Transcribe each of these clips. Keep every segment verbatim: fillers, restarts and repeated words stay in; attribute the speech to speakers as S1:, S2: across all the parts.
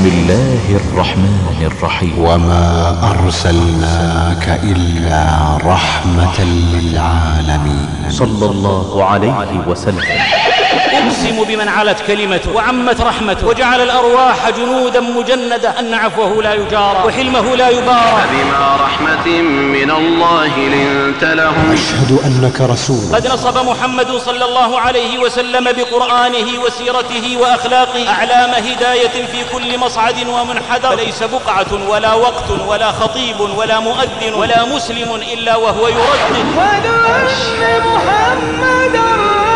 S1: الله الرحمن الرحيم.
S2: وما أرسلناك إلا رحمة للعالمين.
S1: صلى الله عليه وسلم.
S3: أقسم بمن علت كلمته وعمت رحمته وجعل الأرواح جنودا مجندة أن عفوه لا يجارى وحلمه لا يبارى.
S4: فبما رحمة من الله لنت لهم.
S2: أشهد أنك رسول.
S3: قد نصب محمد صلى الله عليه وسلم بقرآنه وسيرته وأخلاقه أعلام هداية في كل مصعد ومنحدر، فليس بقعة ولا وقت ولا خطيب ولا مؤذن ولا مسلم إلا وهو يردد
S5: أشهد محمدا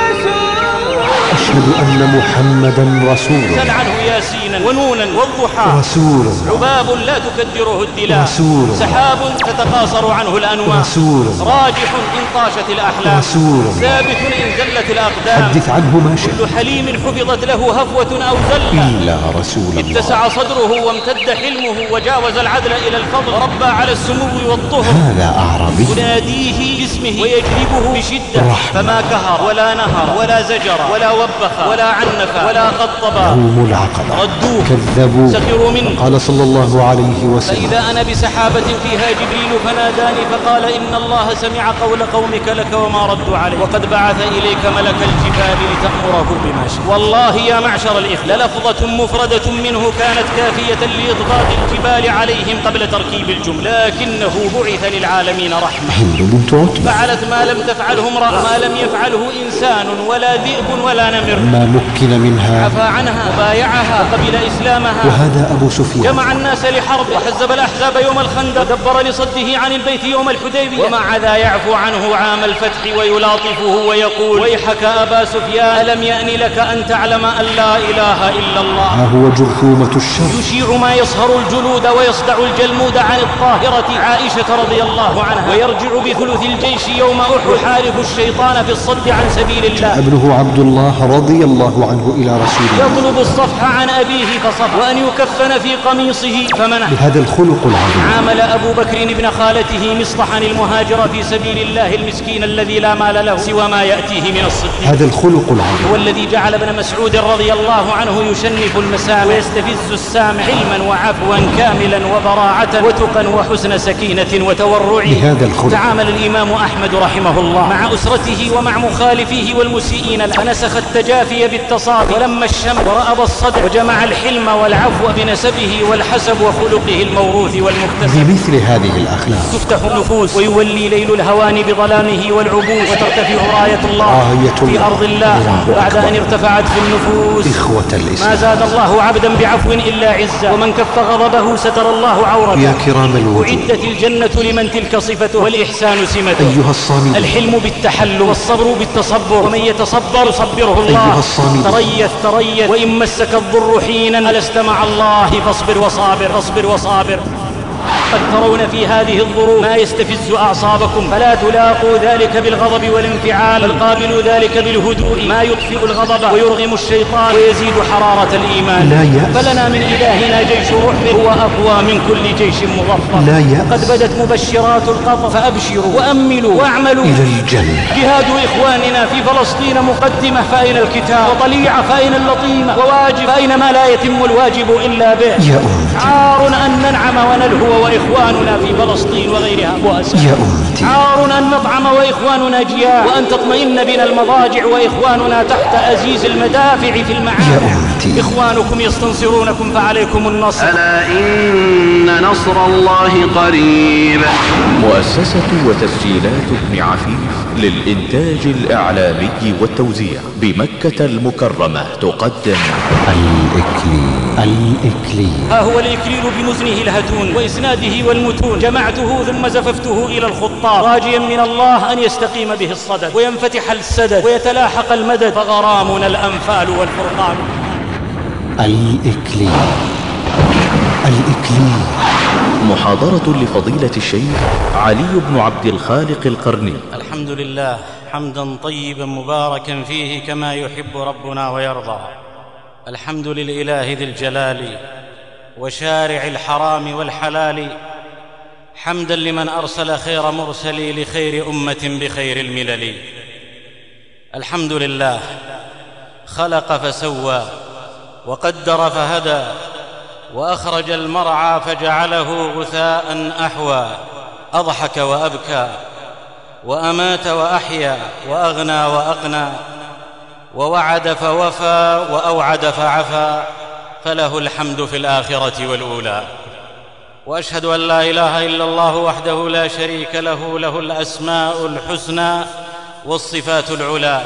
S2: أشهد أن محمدا رسول.
S3: سل عنه ياسينا ونونا والضحى
S2: رسول.
S3: عباب لا تكدره الدلاء
S2: رسول.
S3: سحاب تتقاصر عنه الأنواع
S2: رسول.
S3: راجح إن طاشت الأحلام
S2: رسول.
S3: ثابت إن زلت الأقدام
S2: حدث عنه ما شئت.
S3: كل حليم حفظت له هفوة أو زلة
S2: إلا رسول الله.
S3: اتسع صدره وامتد حلمه وجاوز العدل إلى الفضل وربى على السمو والطهر.
S2: هذا أعرابي
S3: يناديه باسمه ويجلبه بشدة
S2: رحمة.
S3: فما كهر ولا نهر ولا زجر ولا وبخ ولا عنف ولا خطب.
S2: هم العقبة
S3: ردوه
S2: كذبوا
S3: سخروا منه.
S2: قال صلى الله عليه وسلم:
S3: فإذا أنا بسحابة فيها جبريل فناداني فقال إن الله سمع قول قومك لك وما ردوا عليه وقد بعث إليك ملك الجبال لتأمره بما شاء. والله يا معشر الإخوة للفظة مفردة منه كانت كافية لإضغاط الجبال عليهم قبل تركيب الجملة، لكنه بعث للعالمين رحمة.
S2: هند بنت عتبة
S3: فعلت ما لم تفعله امرأة ما لم يفعله إنسان ولا ذئب ولا نمر.
S2: ما مكن منها
S3: عفى عنها وبايعها وقبل إسلامها.
S2: وهذا أبو سفيان
S3: جمع الناس لحرب وحزب الأحزاب يوم الخندق ودبر لصده عن البيت يوم الحديبية، ومع ذا يعفو عنه عام الفتح ويلاطفه ويقول: ويحك أبا سفيان ألم يأن لك أن تعلم أن لا إله إلا الله.
S2: ها هو جرثومة الشر
S3: يشيع ما يصهر الجلود ويصدع الجلمود عن الطاهرة عائشة رضي الله عنها، ويرجع بثلث الجيش يوم أحد يحارب الشيطان في الصد عن سبيل الله.
S2: ابنه عبد الله رضي الله عنه إلى رسول الله
S3: يطلب الصفح عن أبيه فصفح وأن يكفن في قميصه فمنح.
S2: بهذا الخلق العظيم
S3: عامل أبو بكر ابن خالته مصطحا المهاجر في سبيل الله المسكين الذي لا مال له سوى ما يأتيه من الصدق.
S2: هذا الخلق العظيم
S3: هو الذي جعل ابن مسعود رضي الله عنه يشنف المسامع ويستفز السامع علما وعفوا كاملا وبراعة وتقا وحسن سكينة وتورع.
S2: بهذا الخلق
S3: تعامل الإمام أحمد رحمه الله مع أسرته ومع مخالفيه والمسيئين، فنسخ التجافي بالتصافي ولما الشم ورأب الصدع وجمع الحلم والعفو بنسبه والحسب وخلقه الموروث والمكتسب.
S2: بمثل هذه الأخلاق
S3: تفتح النفوس ويولي ليل الهوان بظلامه والعبوس وترتفع راية الله
S2: راية
S3: في أرض الله
S2: الله
S3: بعد أن ارتفعت في النفوس.
S2: إخوة
S3: ما
S2: الإسلام
S3: زاد الله عبدا بعفو إلا عزا، ومن كف غضبه ستر الله عورته.
S2: يا كرام الوجود
S3: أعدت الجنة لمن تلك صفته والإحسان سمته.
S2: أيها الصامدون
S3: الحلم بالتحلم والصبر بالتصبر، ومن يتصبر يصبره الله.
S2: أيها الصامدون
S3: تريث تريث وإن مسك الضر حينا ألست مع الله فاصبر وصابر فاصبر وصابر. قد ترون في هذه الظروف ما يستفز أعصابكم، فلا تلاقوا ذلك بالغضب والانفعال، بل قابلوا ذلك بالهدوء ما يطفئ الغضب ويرغم الشيطان ويزيد حرارة الإيمان.
S2: لا يأس.
S3: فلنا من إلهنا جيش رحب هو أقوى من كل جيش مظفر.
S2: لا يأس.
S3: قد بدت مبشرات القطر فأبشروا وأملوا واعملوا.
S2: إلى الجنة.
S3: جهاد إخواننا في فلسطين مقدمة فأين الكتاب، وطليعة فأين اللطيمة، وواجب فأين ما لا يتم الواجب إلا به.
S2: يا أمتي
S3: عار أن ننعم ونلهو وإخواننا في فلسطين وغيرها بؤساء.
S2: يا أمتي
S3: عار أن نطعم وإخواننا جياع، وأن تطمئن بنا المضاجع وإخواننا تحت أزيز المدافع في المعارك.
S2: يا أمتي
S3: إخوانكم يستنصرونكم فعليكم النصر.
S4: ألا إن نصر الله قريب.
S1: مؤسسة وتسجيلات ابن عفيف للإنتاج الإعلامي والتوزيع بمكة المكرمة تقدم
S2: الإكليل. الإكليل
S3: ها هو الإكليل بمزنه الهتون وإسناده والمتون، جمعته ثم زففته إلى الخطاب راجيا من الله أن يستقيم به الصدد وينفتح السدد ويتلاحق المدد، فغرامنا الأنفال والفرقان.
S2: الإكليل. الإكليل.
S1: محاضرة لفضيلة الشيخ علي بن عبد الخالق القرني.
S3: الحمد لله حمدا طيبا مباركا فيه كما يحب ربنا ويرضى. الحمد للإله ذي الجلال وشارع الحرام والحلال، حمدا لمن أرسل خير مرسلي لخير أمة بخير الملل. الحمد لله خلق فسوى وقدر فهدى وأخرج المرعى فجعله غثاء أحوى، أضحك وأبكى، وأمات وأحيا، وأغنى وأقنى، ووعد فوفى، وأوعد فعفى، فله الحمد في الآخرة والأولى. وأشهد أن لا إله إلا الله وحده لا شريك له، له الأسماء الحسنى والصفات العلى،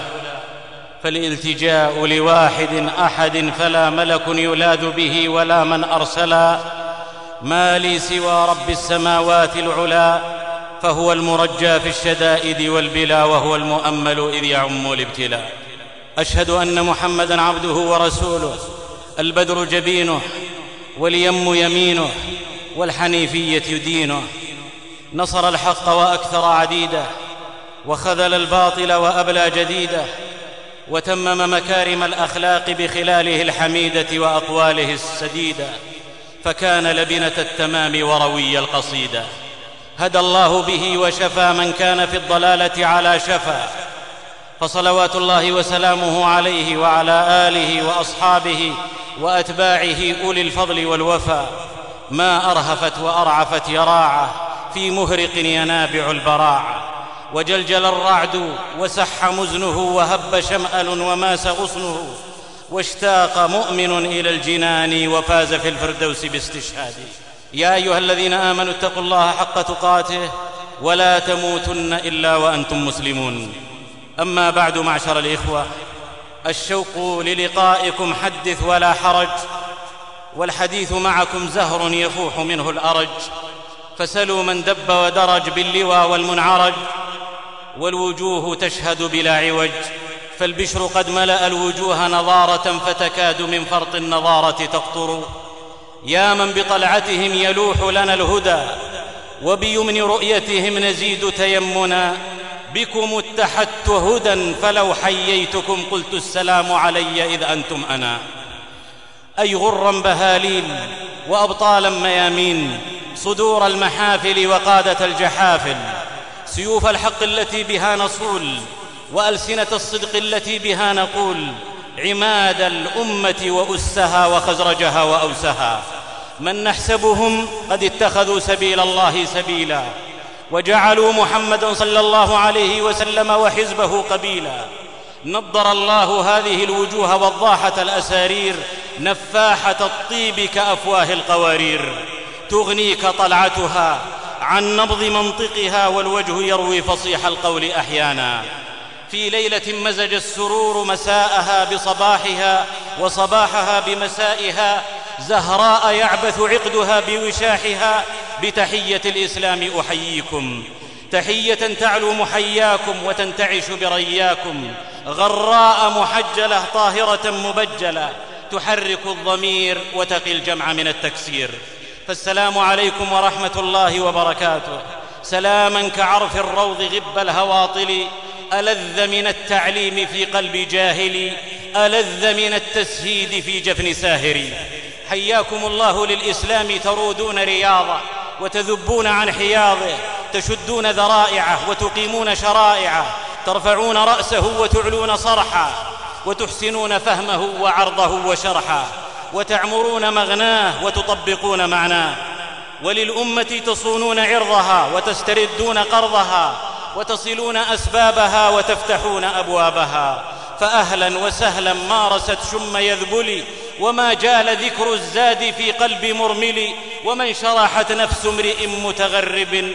S3: فالالتجاء لواحد أحد فلا ملك يلاذ به ولا من أرسلا، ما لي سوى رب السماوات العلا، فهو المرجى في الشدائد والبلا، وهو المؤمل إذ يعم الابتلاء. أشهد أن محمدًا عبده ورسوله، البدر جبينه، واليم يمينه، والحنيفية دينه، نصر الحق وأكثر عديده، وخذل الباطل وأبلى جديده، وتمم مكارم الأخلاق بخلاله الحميدة وأقواله السديدة، فكان لبنة التمام وروي القصيدة. هدى الله به وشفى من كان في الضلالة على شفا، فصلوات الله وسلامه عليه وعلى آله وأصحابه وأتباعه أولي الفضل والوفا، ما أرهفت وأرعفت يراعه في مهرق ينابع البراعة، وجلجل الرعد وسح مزنه، وهب شمأل وماس غصنه، واشتاق مؤمن إلى الجنان، وفاز في الفردوس باستشهاده. يا أيها الذين آمنوا اتقوا الله حق تقاته ولا تموتن إلا وأنتم مسلمون. أما بعد، معشر الإخوة، الشوق للقائكم حدث ولا حرج، والحديث معكم زهر يفوح منه الأرج، فسلوا من دب ودرج باللوى والمنعرج، والوجوه تشهد بلا عوج، فالبشر قد ملأ الوجوه نضارة، فتكاد من فرط النضارة تقطر. يا من بطلعتهم يلوح لنا الهدى، وبيمن رؤيتهم نزيد تيمنا، بكم اتحدت هدى، فلو حييتكم قلت السلام علي إذ أنتم أنا. أي غرا بهاليل وأبطالا ميامين، صدور المحافل وقادة الجحافل، سيوف الحق التي بها نصول، وألسنة الصدق التي بها نقول، عماد الأمة وأسها وخزرجها وأوسها، من نحسبهم قد اتخذوا سبيل الله سبيلا، وجعلوا محمدا صلى الله عليه وسلم وحزبه قبيلا. نضر الله هذه الوجوه وضاحة الأسارير، نفاحة الطيب كأفواه القوارير، تغنيك طلعتها عن نبض منطقها، والوجه يروي فصيح القول أحيانا. في ليلة مزج السرور مساءها بصباحها، وصباحها بمسائها، زهراء يعبث عقدها بوشاحها، بتحية الإسلام أحييكم، تحية تعلو محياكم وتنتعش برياكم، غراء محجلة طاهرة مبجلة، تحرك الضمير وتقي الجمع من التكسير. فالسلام عليكم ورحمة الله وبركاته، سلاما كعرف الروض غب الهواطل، ألذ من التعليم في قلب جاهل، ألذ من التسهيد في جفن ساهر. حياكم الله للإسلام، ترودون رياضه وتذبون عن حياضه، تشدون ذرائعه وتقيمون شرائعه، ترفعون رأسه وتعلون صرحا، وتحسنون فهمه وعرضه وشرحا، وتعمرون مغناه وتطبقون معناه، وللأمة تصونون عرضها وتستردون قرضها، وتصلون أسبابها وتفتحون أبوابها. فأهلا وسهلا مارست شم يذبلي، وما جال ذكر الزاد في قلب مرمل، ومن شرحت نفس امرئ متغرب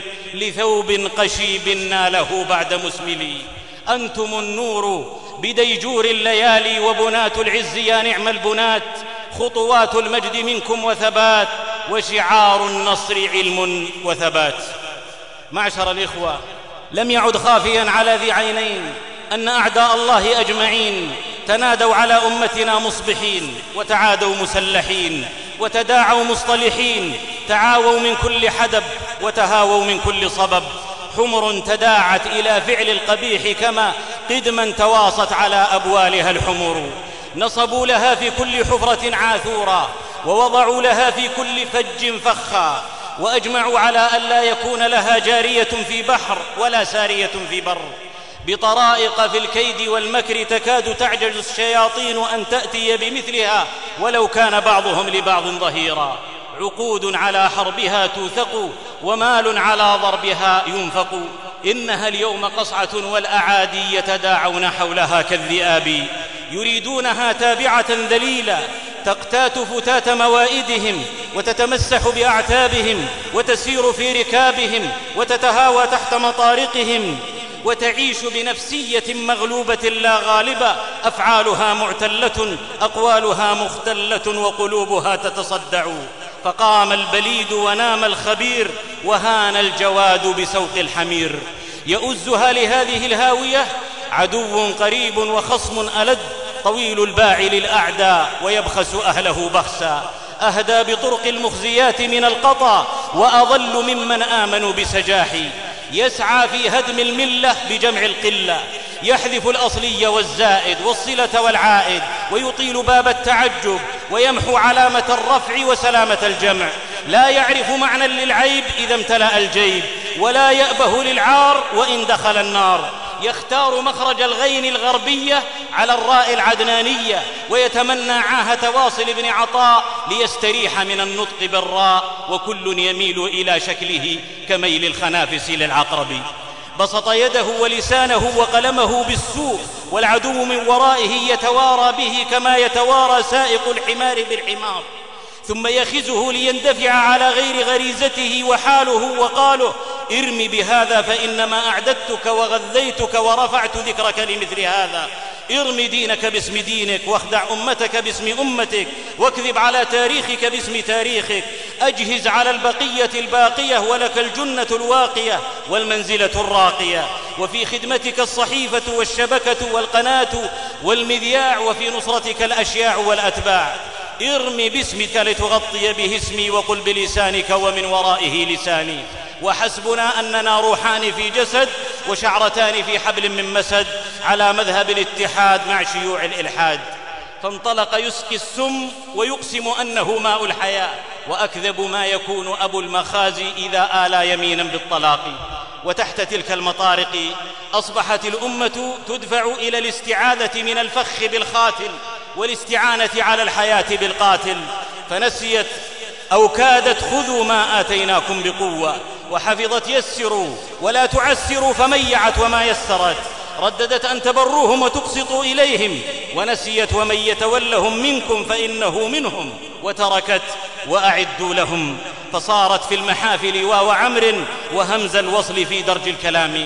S3: لثوب قشيب ناله بعد مسمل. أنتم النور بديجور الليالي، وبنات العز يا نعم البنات، خطوات المجد منكم وثبات، وشعار النصر علم وثبات. معشر الإخوة، لم يعد خافيا على ذي عينين أن أعداء الله أجمعين تنادوا على أمتنا مصبحين، وتعادوا مسلحين، وتداعوا مصطلحين، تعاووا من كل حدب وتهاووا من كل صبب، حمر تداعت إلى فعل القبيح كما قدما تواصت على أبوالها الحمر. نصبوا لها في كل حفرة عاثورا، ووضعوا لها في كل فج فخا، وأجمعوا على أن لا يكون لها جارية في بحر ولا سارية في بر. بطرائق في الكيد والمكر تكاد تعجز الشياطين أن تأتي بمثلها ولو كان بعضهم لبعض ظهيرا. عقود على حربها توثق ومال على ضربها ينفق. إنها اليوم قصعة والأعادي يتداعون حولها كالذئاب، يريدونها تابعة ذليلة تقتات فتات موائدهم وتتمسح بأعتابهم وتسير في ركابهم وتتهاوى تحت مطارقهم وتعيش بنفسية مغلوبة لا غالبة، أفعالها معتلة أقوالها مختلة وقلوبها تتصدع. فقام البليد ونام الخبير وهان الجواد بسوق الحمير. يؤزها لهذه الهاوية عدو قريب وخصم ألد، طويل الباع للأعداء ويبخس أهله بخسا. أهدى بطرق المخزيات من القطا وأضل ممن آمنوا بسجاحي. يسعى في هدم الملة بجمع القلة، يحذف الأصلي والزائد والصلة والعائد، ويطيل باب التعجب ويمحو علامة الرفع وسلامة الجمع. لا يعرف معنى للعيب إذا امتلأ الجيب، ولا يأبه للعار وإن دخل النار. يختار مخرج الغين الغربية على الراء العدنانية، ويتمنى عاهة واصل بن عطاء ليستريح من النطق بالراء، وكل يميل إلى شكله كميل الخنافس للعقرب. بسط يده ولسانه وقلمه بالسوء، والعدو من ورائه يتوارى به كما يتوارى سائق الحمار بالحمار، ثم يخزه ليندفع على غير غريزته وحاله وقاله: ارم بهذا فإنما أعددتك وغذيتك ورفعت ذكرك لمثل هذا. ارم دينك باسم دينك، واخدع أمتك باسم أمتك، واكذب على تاريخك باسم تاريخك. أجهز على البقية الباقية ولك الجنة الواقية والمنزلة الراقية، وفي خدمتك الصحيفة والشبكة والقناة والمذياع، وفي نصرتك الأشياع والأتباع. ارم باسمك لتغطي به اسمي، وقل بلسانك ومن ورائه لساني. وحسبنا أننا روحان في جسد وشعرتان في حبل من مسد، على مذهب الاتحاد مع شيوع الإلحاد. فانطلق يسقي السم ويقسم أنه ماء الحياة، وأكذب ما يكون أبو المخازي إذا آلى يمينا بالطلاق. وتحت تلك المطارق أصبحت الأمة تدفع إلى الاستعاذة من الفخ بالخاتل والاستعانة على الحياة بالقاتل، فنسيت أو كادت خذوا ما آتيناكم بقوة، وحفظت يسروا ولا تعسروا فميعت وما يسرت، رددت أن تبروهم وتقسطوا إليهم، ونسيت ومن يتولهم منكم فإنه منهم، وتركت وأعدوا لهم. فصارت في المحافل واو عمر وهمز الوصل في درج الكلام.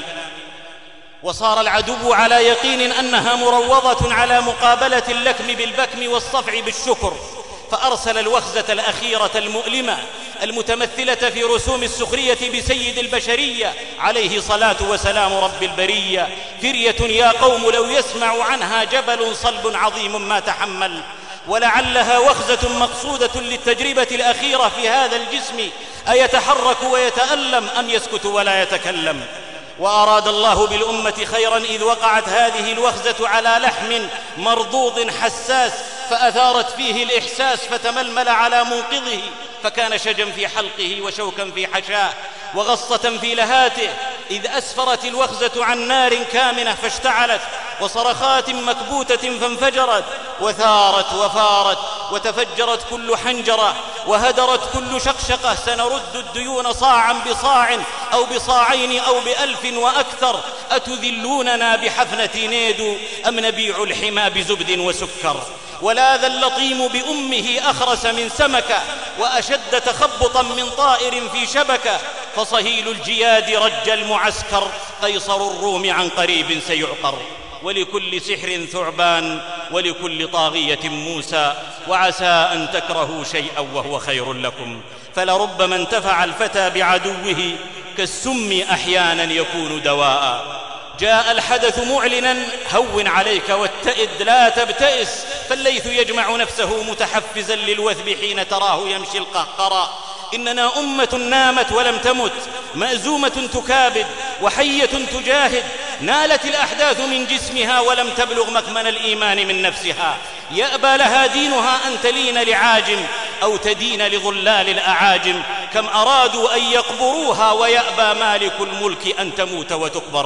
S3: وصار العدو على يقين أنها مروضة على مقابلة اللكم بالبكم والصفع بالشكر، فأرسل الوخزة الأخيرة المؤلمة المتمثلة في رسوم السخرية بسيد البشرية عليه صلاة وسلام رب البرية: فرية يا قوم لو يسمع عنها جبل صلب عظيم ما تحمل. ولعلها وخزة مقصودة للتجربة الأخيرة في هذا الجسم، أيتحرك ويتألم أم يسكت ولا يتكلم؟ وأراد الله بالأمة خيرا إذ وقعت هذه الوخزة على لحم مرضوض حساس، فأثارت فيه الإحساس فتململ على منقضه، فكان شجا في حلقه وشوكا في حشاه وغصة في لهاته، إذ أسفرت الوخزة عن نار كامنة فاشتعلت، وصرخات مكبوتة فانفجرت، وثارت وفارت وتفجرت كل حنجرة، وهدرت كل شقشقة. سنرد الديون صاعا بصاع أو بصاعين أو بألف وأكثر، أتذلوننا بحفنة نيدو أم نبيع الحمى بزبد وسكر؟ ولاذ اللطيم بأمه أخرس من سمكة، وأشد تخبطا من طائر في شبكة، فصهيل الجياد رج المعسكر، قيصر الروم عن قريب سيعقر. ولكل سحر ثعبان ولكل طاغية موسى، وعسى أن تكرهوا شيئا وهو خير لكم، فلربما انتفع الفتى بعدوه كالسم أحيانا يكون دواء. جاء الحدث معلنا: هون عليك واتئد لا تبتئس، فالليث يجمع نفسه متحفزا للوثب حين تراه يمشي القهقرى. إننا أمة نامت ولم تمت، مأزومة تكابد وحية تجاهد، نالت الأحداث من جسمها ولم تبلغ مكمن الإيمان من نفسها. يأبى لها دينها أن تلين لعاجم أو تدين لظلال الأعاجم، كم أرادوا أن يقبروها ويأبى مالك الملك أن تموت وتقبر.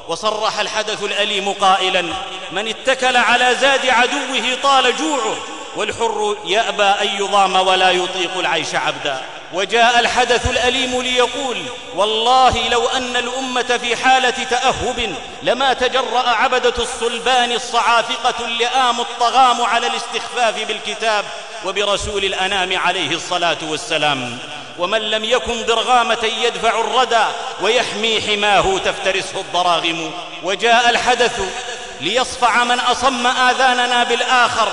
S3: وصرح الحدث الأليم قائلا: من اتكل على زاد عدوه طال جوعه، والحر يأبى أن يضام ولا يطيق العيش عبدا. وجاء الحدث الأليم ليقول: والله لو أن الأمة في حالة تأهب لما تجرأ عبدة الصلبان الصعافقة اللئام الطغام على الاستخفاف بالكتاب وبرسول الأنام عليه الصلاة والسلام. ومن لم يكن ضرغامة يدفع الردى ويحمي حماه تفترسه الضراغم. وجاء الحدث ليصفع من أصم آذاننا بالآخر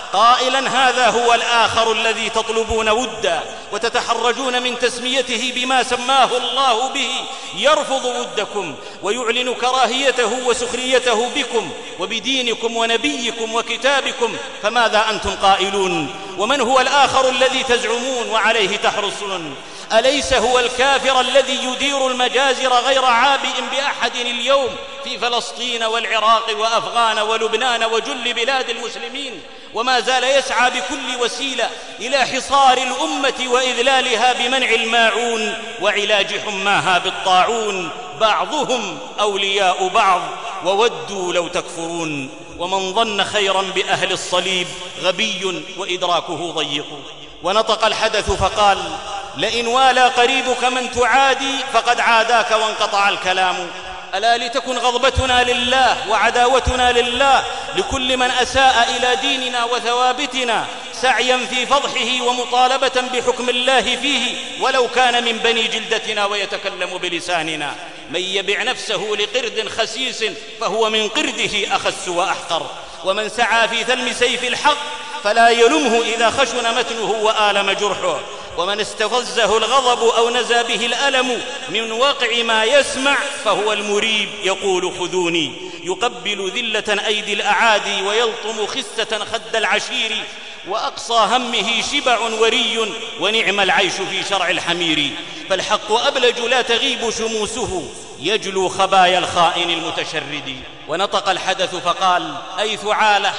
S3: قائلا: هذا هو الآخر الذي تطلبون ودا وتتحرجون من تسميته بما سماه الله به، يرفض ودكم ويعلن كراهيته وسخريته بكم وبدينكم ونبيكم وكتابكم، فماذا أنتم قائلون؟ ومن هو الآخر الذي تزعمون وعليه تحرصون؟ أليس هو الكافر الذي يدير المجازر غير عابئ بأحد اليوم في فلسطين والعراق وأفغان ولبنان وجل بلاد المسلمين، وما زال يسعى بكل وسيلة إلى حصار الأمة وإذلالها بمنع الماعون وعلاج حماها بالطاعون؟ بعضهم أولياء بعض وودوا لو تكفرون. ومن ظن خيرا بأهل الصليب غبي وإدراكه ضيق. ونطق الحدث فقال: لئن والى قريبك من تعادي فقد عاداك وانقطع الكلام. ألا لتكن غضبتنا لله وعداوتنا لله لكل من أساء إلى ديننا وثوابتنا، سعيا في فضحه ومطالبة بحكم الله فيه ولو كان من بني جلدتنا ويتكلم بلساننا. من يبع نفسه لقرد خسيس فهو من قرده أخس وأحقر. ومن سعى في ثلم سيف الحق فلا يلمه إذا خشن متنه وآلم جرحه. ومن استفزه الغضب أو نزى به الألم من واقع ما يسمع فهو المريب يقول: خذوني. يقبل ذلة أيدي الأعادي ويلطم خسة خد العشير، وأقصى همه شبع وري ونعم العيش في شرع الحمير. فالحق أبلج لا تغيب شموسه، يجلو خبايا الخائن المتشرد. ونطق الحدث فقال: أي ثعالة،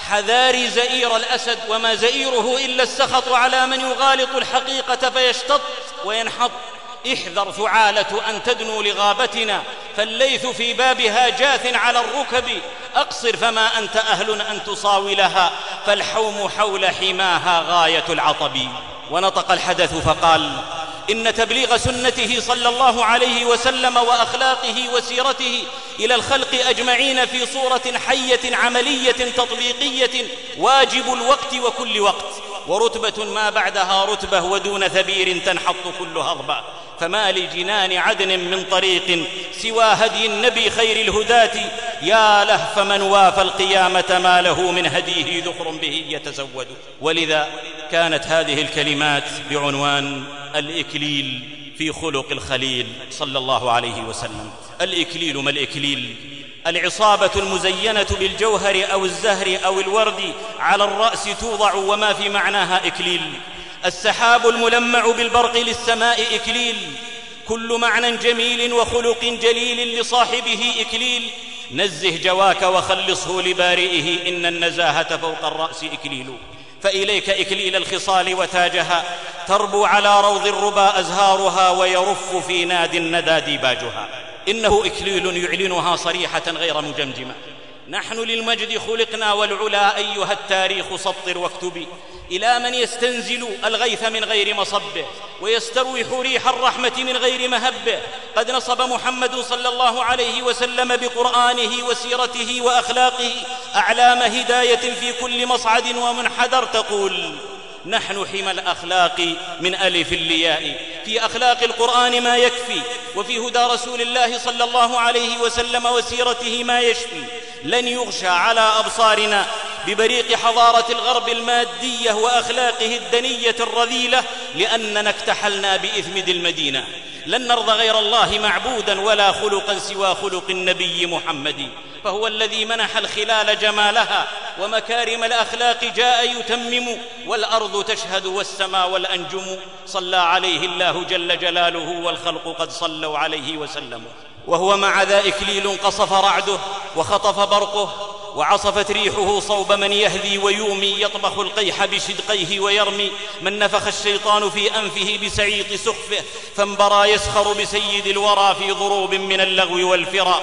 S3: حذاري زئير الأسد، وما زئيره إلا السخط على من يغالط الحقيقة فيشتط وينحط. احذر ثعالة أن تدنو لغابتنا، فالليث في بابها جاث على الركب. أقصر فما أنت أهل أن تصاولها، فالحوم حول حماها غاية العطب. ونطق الحدث فقال: إن تبليغ سنته صلى الله عليه وسلم وأخلاقه وسيرته إلى الخلق أجمعين في صورة حية عملية تطبيقية واجب الوقت وكل وقت، ورتبة ما بعدها رتبة، ودون ثبير تنحط كل هضبة. فما لجنان عدن من طريق سوى هدي النبي خير الهداة، يا لهف من وافى القيامة ما له من هديه ذخر به يتزود. ولذا كانت هذه الكلمات بعنوان الإكليل في خلق الخليل صلى الله عليه وسلم. الإكليل ما الإكليل؟ العصابة المزينة بالجوهر أو الزهر أو الورد على الرأس توضع وما في معناها إكليل. السحاب الملمع بالبرق للسماء إكليل. كل معنى جميل وخلق جليل لصاحبه إكليل. نزه جواك وخلصه لبارئه، إن النزاهة فوق الرأس إكليل. فإليك إكليل الخصال وتاجها، تربو على روض الربا أزهارها، ويرف في ناد الندى ديباجها. إنه إكليل يعلنها صريحة غير مجمجمة. نحن للمجد خلقنا والعلا أيها التاريخ سطر واكتب، إلى من يستنزل الغيث من غير مصبه، ويستروح ريح الرحمة من غير مهبه. قد نصب محمد صلى الله عليه وسلم بقرآنه وسيرته وأخلاقه أعلام هداية في كل مصعد ومنحدر، تقول: نحن حمى الأخلاق من ألف الياء. في أخلاق القرآن ما يكفي، وفي هدى رسول الله صلى الله عليه وسلم وسيرته ما يشفي. لن يغشى على أبصارنا ببريق حضارة الغرب المادية وأخلاقه الدنية الرذيلة، لأننا اكتحلنا بإثمد المدينة. لن نرضى غير الله معبودا ولا خلقا سوى خلق النبي محمد، فهو الذي منح الخلال جمالها ومكارم الأخلاق جاء يتمم، والأرض تشهد والسماء والأنجم. صلى عليه الله جل جلاله والخلق قد صلوا عليه وسلموا. وهو مع ذا إكليل قصف رعده وخطف برقه، وعصفت ريحه صوب من يهذي ويومي، يطبخ القيح بشدقيه ويرمي. من نفخ الشيطان في أنفه بسعيط سخفه، فانبرى يسخر بسيد الورى في ضروب من اللغو والفرا.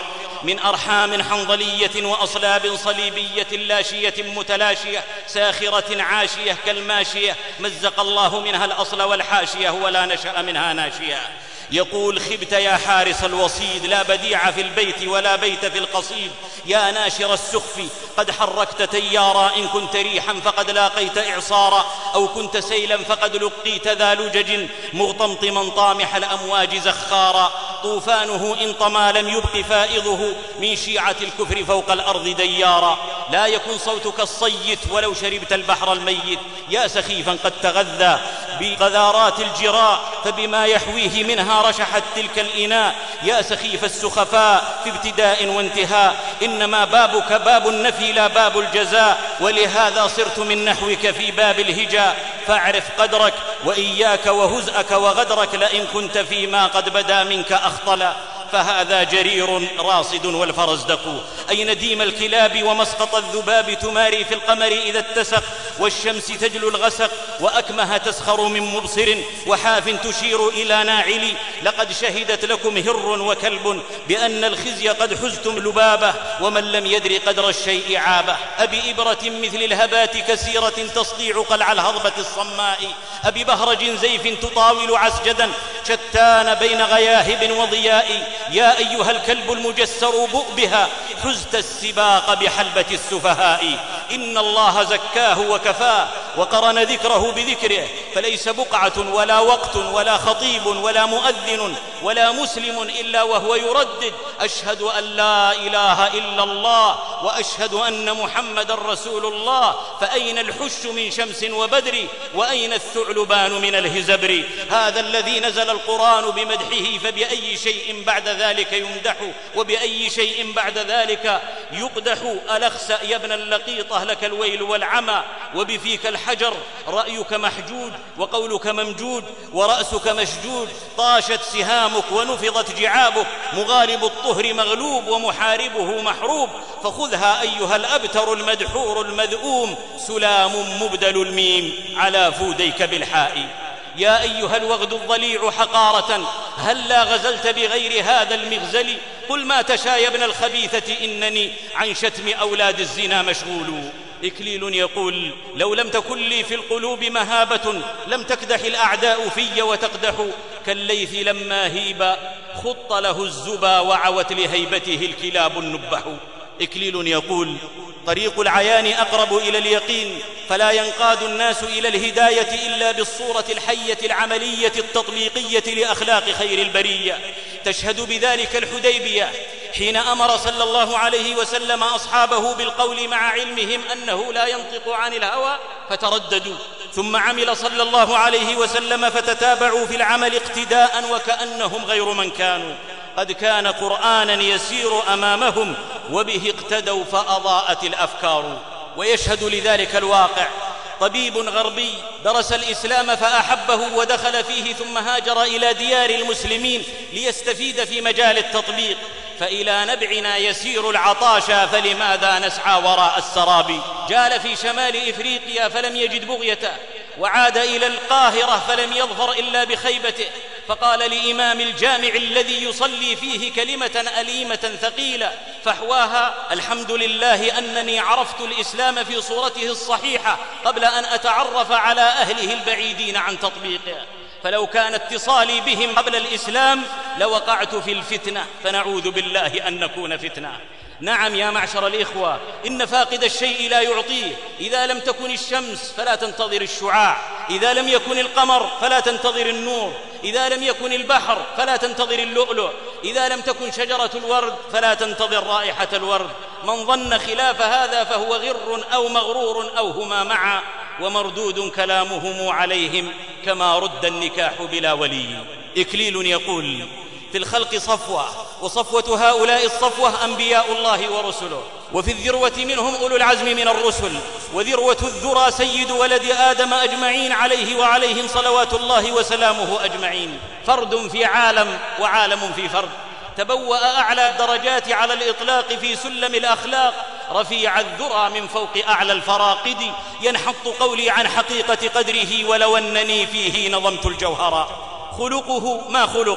S3: من أرحام حنظلية وأصلاب صليبية لاشية متلاشية ساخرة عاشية كالماشية مزق الله منها الأصل والحاشية ولا نشأ منها ناشية. يقول: خبت يا حارس الوصيد، لا بديع في البيت ولا بيت في القصيد. يا ناشر السخف قد حركت تيارا، إن كنت ريحا فقد لاقيت إعصارا، أو كنت سيلا فقد لقيت ذا لجج مغطمطما طامح الأمواج زخارا. طوفانه إن طمى لم يبق فائضه، من شيعة الكفر فوق الأرض ديارا. لا يكن صوتك الصيت ولو شربت البحر الميت، يا سخيفا قد تغذى بقذارات الجراء، فبما يحويه منها رشحت تلك الإناء. يا سخيف السخفاء في ابتداء وانتهاء، إنما بابك باب النفي لا باب الجزاء، ولهذا صرت من نحوك في باب الهجاء. فاعرف قدرك وإياك وهزءك وغدرك، لئن كنت فيما قد بدا منك أخطلا. فهذا جرير راصد والفرزدق. أي نديم الكلاب ومسقط الذباب، تماري في القمر إذا اتسق، والشمس تجلو الغسق، وأكمه تسخر من مبصر، وحاف تشير إلى ناعل. لقد شهدت لكم هر وكلب بأن الخزي قد حزتم لبابه، ومن لم يدر قدر الشيء عابه. أبي إبرة مثل الهبات كسيرة تسطيع قلع الهضبة الصماء، أبي بهرج زيف تطاول عسجدا شتان بين غياهب وضياء. يا أيها الكلب المجسر بؤ بها، حزت السباق بحلبة السفهاء. إن الله زكاه وكفاه، وقرن ذكره بذكره، فليس بقعة ولا وقت ولا خطيب ولا مؤذن ولا مسلم إلا وهو يردد: أشهد أن لا إله إلا الله وأشهد أن محمد رسول الله. فأين الحش من شمس وبدر، وأين الثعلبان من الهزبر؟ هذا الذي نزل القرآن بمدحه، فبأي شيء بعد ذلك يمدح، وبأي شيء بعد ذلك يقدح؟ ألخسأ يا ابن اللقيطة لك الويل والعمى، وبفيك الحجر رأيك محجود، وقولك ممجود، ورأسك مشجود. طاشت سهامك ونفضت جعابك، مغالب الطهر مغلوب ومحاربه محروب. فخذها أيها الأبتر المدحور المذؤوم، سلام مبدل الميم على فوديك بالحاء. يا أيها الوغد الضليع حقارة، هلا غزلت بغير هذا المغزل؟ قل ما تشاء يا ابن الخبيثة، إنني عن شتم أولاد الزنا مشغول. إكليل يقول: لو لم تكن لي في القلوب مهابة، لم تكدح الأعداء في وتقدح. كالليث لما هيب خط له الزبا، وعوت لهيبته الكلاب النبح. إكليل يقول: طريق العيان أقرب إلى اليقين، فلا ينقاد الناس إلى الهداية إلا بالصورة الحية العملية التطبيقية لأخلاق خير البرية. تشهد بذلك الحديبية حين أمر صلى الله عليه وسلم أصحابه بالقول مع علمهم أنه لا ينطق عن الهوى، فترددوا. ثم عمل صلى الله عليه وسلم فتتابعوا في العمل اقتداء وكأنهم غير من كانوا. قد كان قرآنا يسير أمامهم، وبه اقتدوا فأضاءت الأفكار. ويشهد لذلك الواقع: طبيب غربي درس الإسلام فأحبه ودخل فيه، ثم هاجر إلى ديار المسلمين ليستفيد في مجال التطبيق. فإلى نبعنا يسير العطاشا، فلماذا نسعى وراء السراب؟ جال في شمال إفريقيا فلم يجد بغيته، وعاد إلى القاهرة فلم يظفر إلا بخيبته. فقال لإمام الجامع الذي يصلي فيه كلمة أليمة ثقيلة فحواها: الحمد لله أنني عرفت الإسلام في صورته الصحيحة قبل أن أتعرف على أهله البعيدين عن تطبيقه. فلو كان اتصالي بهم قبل الإسلام لوقعت في الفتنة، فنعوذ بالله أن نكون فتنة. نعم يا معشر الإخوة، إن فاقد الشيء لا يعطيه. إذا لم تكن الشمس فلا تنتظر الشعاع، إذا لم يكن القمر فلا تنتظر النور، إذا لم يكن البحر فلا تنتظر اللؤلؤ، إذا لم تكن شجرة الورد فلا تنتظر رائحة الورد. من ظن خلاف هذا فهو غر أو مغرور أو هما معا، ومردود كلامهم عليهم كما رد النكاح بلا ولي. إكليل يقول: في الخلق صفوة، وصفوة هؤلاء الصفوة أنبياء الله ورسله، وفي الذروة منهم أولو العزم من الرسل، وذروة الذرى سيد ولد آدم أجمعين عليه وعليهم صلوات الله وسلامه أجمعين. فرد في عالم وعالم في فرد، تبوأ أعلى الدرجات على الإطلاق في سلم الأخلاق، رفيع الذرى من فوق أعلى الفراقد. ينحط قولي عن حقيقة قدره ولو أنني فيه نظمت الجوهرا. خلقه ما خلقه،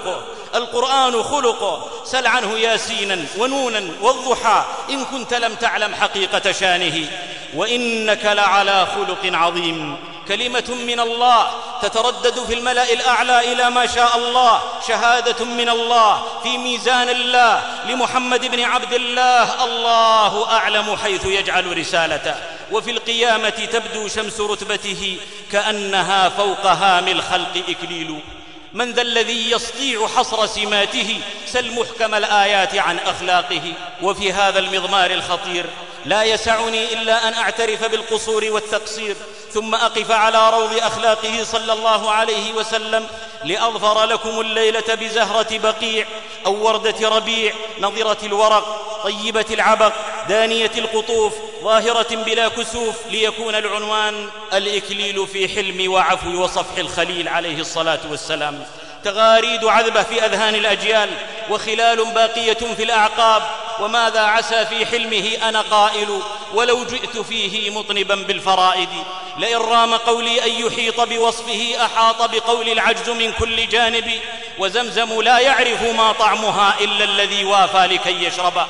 S3: القرآن خلق، سل عنه ياسينا ونونا والضحى إن كنت لم تعلم حقيقة شانه، وإنك لعلى خلق عظيم. كلمة من الله تتردد في الملأ الأعلى إلى ما شاء الله، شهادة من الله في ميزان الله لمحمد بن عبد الله، الله أعلم حيث يجعل رسالته. وفي القيامة تبدو شمس رتبته كأنها فوق هام الخلق إكليل. من ذا الذي يستطيع حصر سماته؟ سل محكم الآيات عن أخلاقه. وفي هذا المضمار الخطير لا يسعني إلا أن أعترف بالقصور والتقصير، ثم أقف على روض أخلاقه صلى الله عليه وسلم لأظفر لكم الليلة بزهرة بقيع أو وردة ربيع نضرة الورق طيبة العبق دانية القطوف ظاهرة بلا كسوف، ليكون العنوان الإكليل في حلم وعفو وصفح الخليل عليه الصلاة والسلام. تغاريد عذبة في أذهان الأجيال وخلال باقية في الأعقاب، وماذا عسى في حلمه أنا قائل ولو جئت فيه مطنبا بالفرائد. لئن رام قولي أن يحيط بوصفه أحاط بقول العجز من كل جانب، وزمزم لا يعرف ما طعمها إلا الذي وافى لكي يشرب،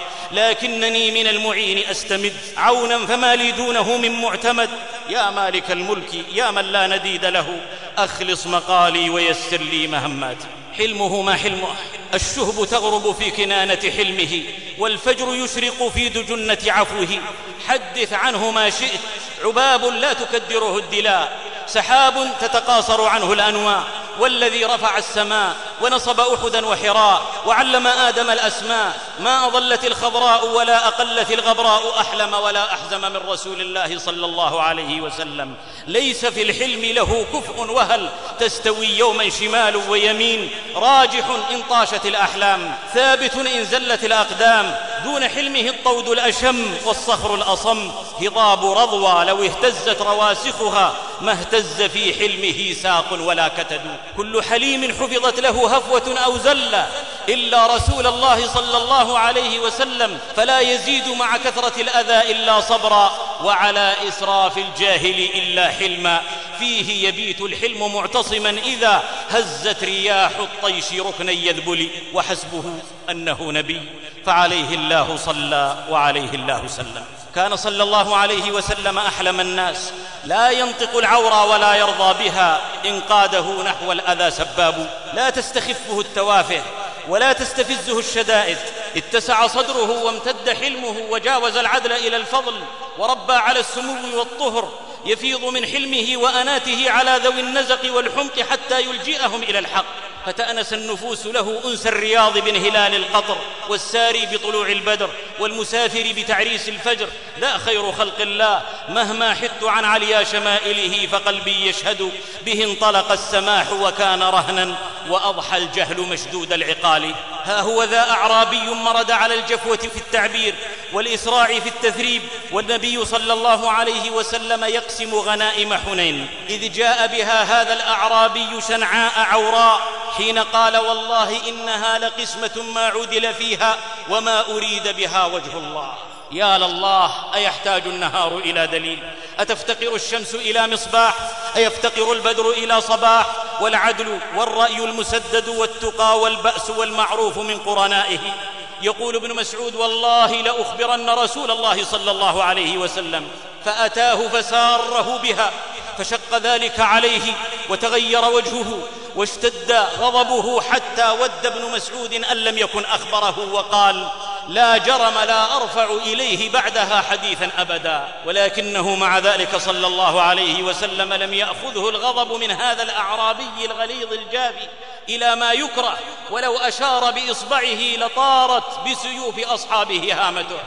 S3: لكنني من المعين أستمد عونا فما لي دونه من معتمد. يا مالك الملك يا من لا نديد له، أخلص مقالي ويسر لي مهماتي. حلمه ما حلمه، الشهب تغرب في كنانة حلمه، والفجر يشرق في دجنة عفوه. حدث عنه ما شئت، عباب لا تكدره الدلاء، سحاب تتقاصر عنه الأنواع، والذي رفع السماء ونصب أحدا وحراء وعلم آدم الأسماء، ما أضلت الخضراء ولا أقلت الغبراء، أحلم ولا أحزم من رسول الله صلى الله عليه وسلم. ليس في الحلم له كفء وهل، تستوي يوما شمال ويمين، راجح إن طاشت الأحلام، ثابت إن زلت الأقدام، دون حلمه الطود الأشم والصخر الأصم، هضاب رضوى لو اهتزت رواسخها، ما اهتز في حلمه ساق ولا كتد. كل حليم حفظت له هفوة أو زلة إلا رسول الله صلى الله عليه وسلم، فلا يزيد مع كثرة الأذى إلا صبرا، وعلى إسراف الجاهل إلا حلما، فيه يبيت الحلم معتصما إذا هزت رياح الطيش ركنا يذبل، وحسبه أنه نبي فعليه الله صلى وعليه الله سلم. كان صلى الله عليه وسلم أحلم الناس، لا ينطق العورى ولا يرضى بها، إن قاده نحو الأذى سباب. لا تستخفه التوافه ولا تستفزه الشدائد، اتسع صدره وامتد حلمه، وجاوز العدل إلى الفضل، وربى على السمو والطهر، يفيض من حلمه وأناته على ذوي النزق والحمق حتى يلجئهم إلى الحق. فتأنس النفوس له أنس الرياض بن هلال القطر، والساري بطلوع البدر، والمسافر بتعريس الفجر. لا خير خلق الله مهما حدت عن عليا شمائله، فقلبي يشهد به انطلق السماح وكان رهنا، وأضحى الجهل مشدود العقال. ها هو ذا أعرابي مرد على الجفوة في التعبير والإسراع في التثريب، والنبي صلى الله عليه وسلم يقسم غنائم حنين، إذ جاء بها هذا الأعرابي شنعاء عوراء، حين قال والله إنها لقسمة ما عدل فيها وما أريد بها وجه الله. يا لله، أيحتاج النهار إلى دليل؟ أتفتقر الشمس إلى مصباح؟ أيفتقر البدر إلى صباح؟ والعدل والرأي المسدد والتقى والبأس والمعروف من قرنائه. يقول ابن مسعود والله لأخبرن رسول الله صلى الله عليه وسلم، فأتاه فساره بها، فشق ذلك عليه وتغير وجهه واشتد غضبه، حتى ود ابن مسعود أن لم يكن أخبره، وقال لا جرم لا أرفع إليه بعدها حديثا أبدا. ولكنه مع ذلك صلى الله عليه وسلم لم يأخذه الغضب من هذا الأعرابي الغليظ الجافي إلى ما يكره، ولو أشار بإصبعه لطارت بسيوف أصحابه هامته،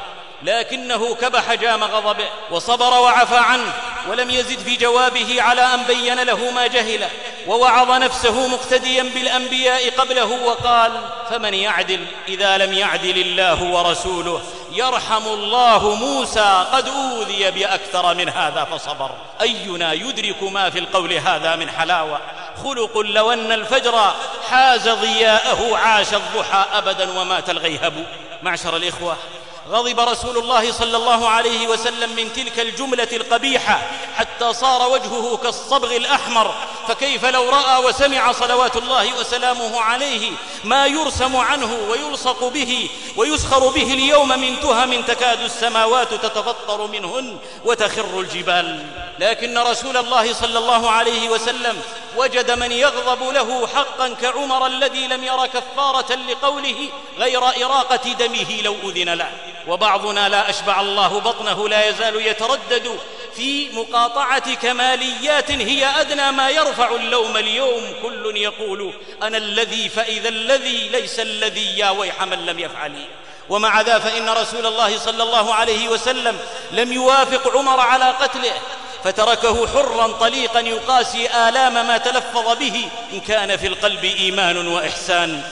S3: لكنه كبح جام غضبه وصبر وعفى عنه، ولم يزد في جوابه على أن بين له ما جهله، ووعظ نفسه مقتديا بالأنبياء قبله، وقال فمن يعدل إذا لم يعدل الله ورسوله؟ يرحم الله موسى قد أوذي بأكثر من هذا فصبر. أينا يدرك ما في القول هذا من حلاوة؟ خلق لو أن الفجر حاز ضياءه عاش الضحى أبدا ومات الغيهب. معشر الإخوة، غضب رسول الله صلى الله عليه وسلم من تلك الجملة القبيحة حتى صار وجهه كالصبغ الأحمر، فكيف لو رأى وسمع صلوات الله وسلامه عليه ما يرسم عنه ويلصق به ويسخر به اليوم من تهم تكاد السماوات تتفطر منهن وتخر الجبال. لكن رسول الله صلى الله عليه وسلم وجد من يغضب له حقا كعمر الذي لم ير كفارة لقوله غير إراقة دمه لو أذن له. وبعضنا لا أشبع الله بطنه لا يزال يتردد في مقاطعة كماليات هي أدنى ما يرفع اللوم اليوم. كل يقول أنا الذي فإذا الذي ليس الذي يا ويح من لم يفعل. ومع ذا فإن رسول الله صلى الله عليه وسلم لم يوافق عمر على قتله، فتركه حرا طليقا يقاسي آلام ما تلفظ به إن كان في القلب إيمان وإحسان.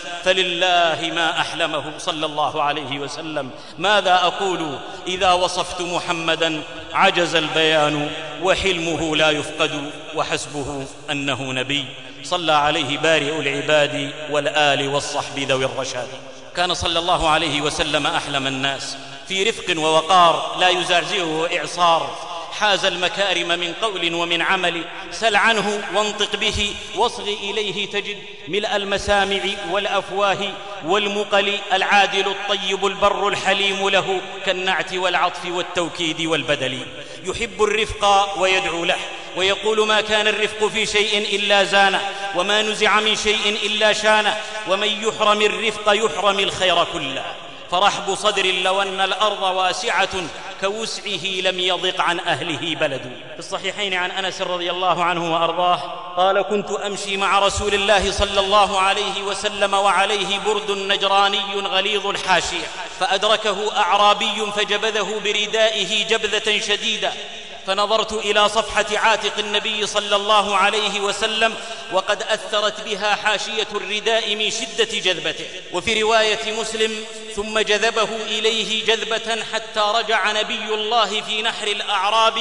S3: فلله ما أحلمه صلى الله عليه وسلم. ماذا أقول إذا وصفت محمدا عجز البيان وحلمه لا يفقد وحسبه أنه نبي. صلى عليه بارئ العباد والآل والصحب ذوي الرشاد. كان صلى الله عليه وسلم أحلم الناس في رفق ووقار لا يزعزعه إعصار. حاز المكارم من قول ومن عمل. سل عنه وانطق به واصغ إليه تجد ملء المسامع والأفواه والمقل. العادل الطيب البر الحليم له كالنعت والعطف والتوكيد والبدل. يحب الرفق ويدعو له ويقول ما كان الرفق في شيء إلا زانه وما نزع من شيء إلا شانه ومن يحرم الرفق يحرم الخير كله. فرحب صدر لو أن الأرض واسعة كوسعه لم يضق عن أهله بلد. في الصحيحين عن أنس رضي الله عنه وأرضاه قال كنت أمشي مع رسول الله صلى الله عليه وسلم وعليه برد نجراني غليظ الحاشية فأدركه أعرابي فجبذه بردائه جبذة شديدة فنظرت إلى صفحة عاتق النبي صلى الله عليه وسلم وقد أثرت بها حاشية الرداء من شدة جذبته. وفي رواية مسلم ثم جذبه إليه جذبة حتى رجع نبي الله في نحر الأعراب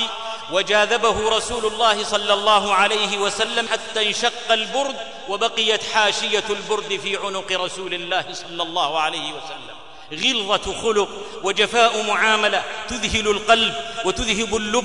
S3: وجاذبه رسول الله صلى الله عليه وسلم حتى انشق البرد وبقيت حاشية البرد في عنق رسول الله صلى الله عليه وسلم. غلظة خلق وجفاء معاملة تذهل القلب وتذهب اللب.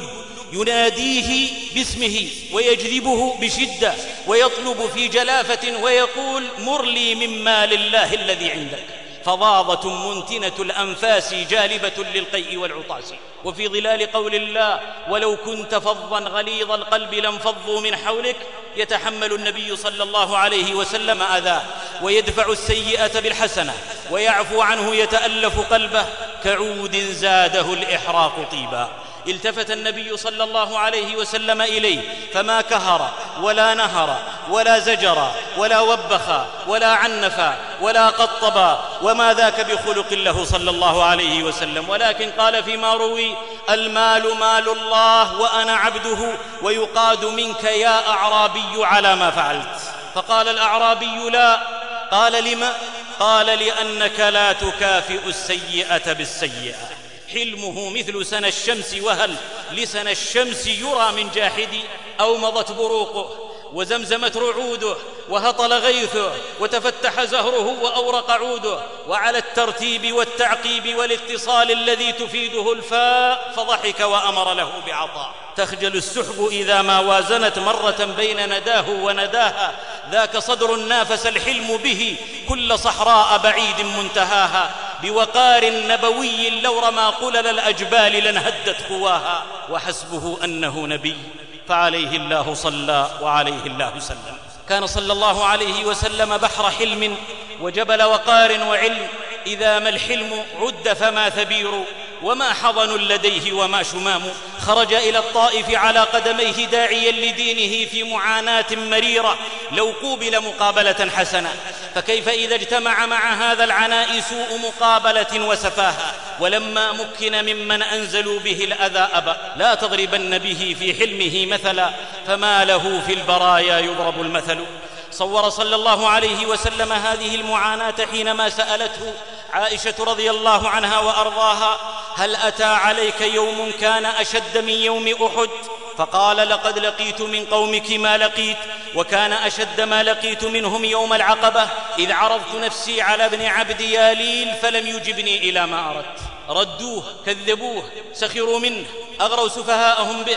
S3: يناديه باسمه ويجذبه بشدة ويطلب في جلافة ويقول مر لي من مال الله الذي عندك. فظاظة منتنة الأنفاس جالبة للقيء والعطاس. وفي ظلال قول الله ولو كنت فظا غليظ القلب لانفضوا من حولك يتحمل النبي صلى الله عليه وسلم أذاه ويدفع السيئة بالحسنة ويعفو عنه يتألف قلبه كعود زاده الإحراق طيبا. التفت النبي صلى الله عليه وسلم إليه فما كهر ولا نهر ولا زجر ولا وبخ ولا عنف ولا قطب وما ذاك بخلق له صلى الله عليه وسلم. ولكن قال فيما روي المال مال الله وأنا عبده ويقاد منك يا أعرابي على ما فعلت. فقال الأعرابي لا. قال لما؟ قال لأنك لا تكافئ السيئة بالسيئة. حلمه مثل سنى الشمس وهل لسنى الشمس يرى من جاحد. أومضت بروقه وزمزمت رعوده وهطل غيثه وتفتح زهره وأورق عوده وعلى الترتيب والتعقيب والاتصال الذي تفيده الفاء فضحك وأمر له بعطاء. تخجل السحب إذا ما وازنت مرة بين نداه ونداها. ذاك صدر نافس الحلم به كل صحراء بعيد منتهاها. بوقار نبوي لو رمى قلل الأجبال لانهدت قواها. وحسبه أنه نبي فعليه الله صلى وعليه الله سلم. كان صلى الله عليه وسلم بحر حلم وجبل وقار وعلم. إذا ما الحلم عد فما ثبير وما حضن لديه وما شمام. خرج إلى الطائف على قدميه داعيا لدينه في معاناة مريرة لو قوبل مقابلة حسنة. فكيف إذا اجتمع مع هذا العناء سوء مقابلة وسفاهة. ولما مكن ممن أنزلوا به الأذى أبى. لا تضربن به في حلمه مثلا فما له في البرايا يضرب المثل. صور صلى الله عليه وسلم هذه المعاناة حينما سألته عائشة رضي الله عنها وأرضاها هل أتى عليك يوم كان أشد من يوم أحد؟ فقال لقد لقيت من قومك ما لقيت وكان أشد ما لقيت منهم يوم العقبة إذ عرضت نفسي على ابن عبد ياليل فلم يجبني إلى ما أردت. ردوه كذبوه سخروا منه أغروا سفهاءهم به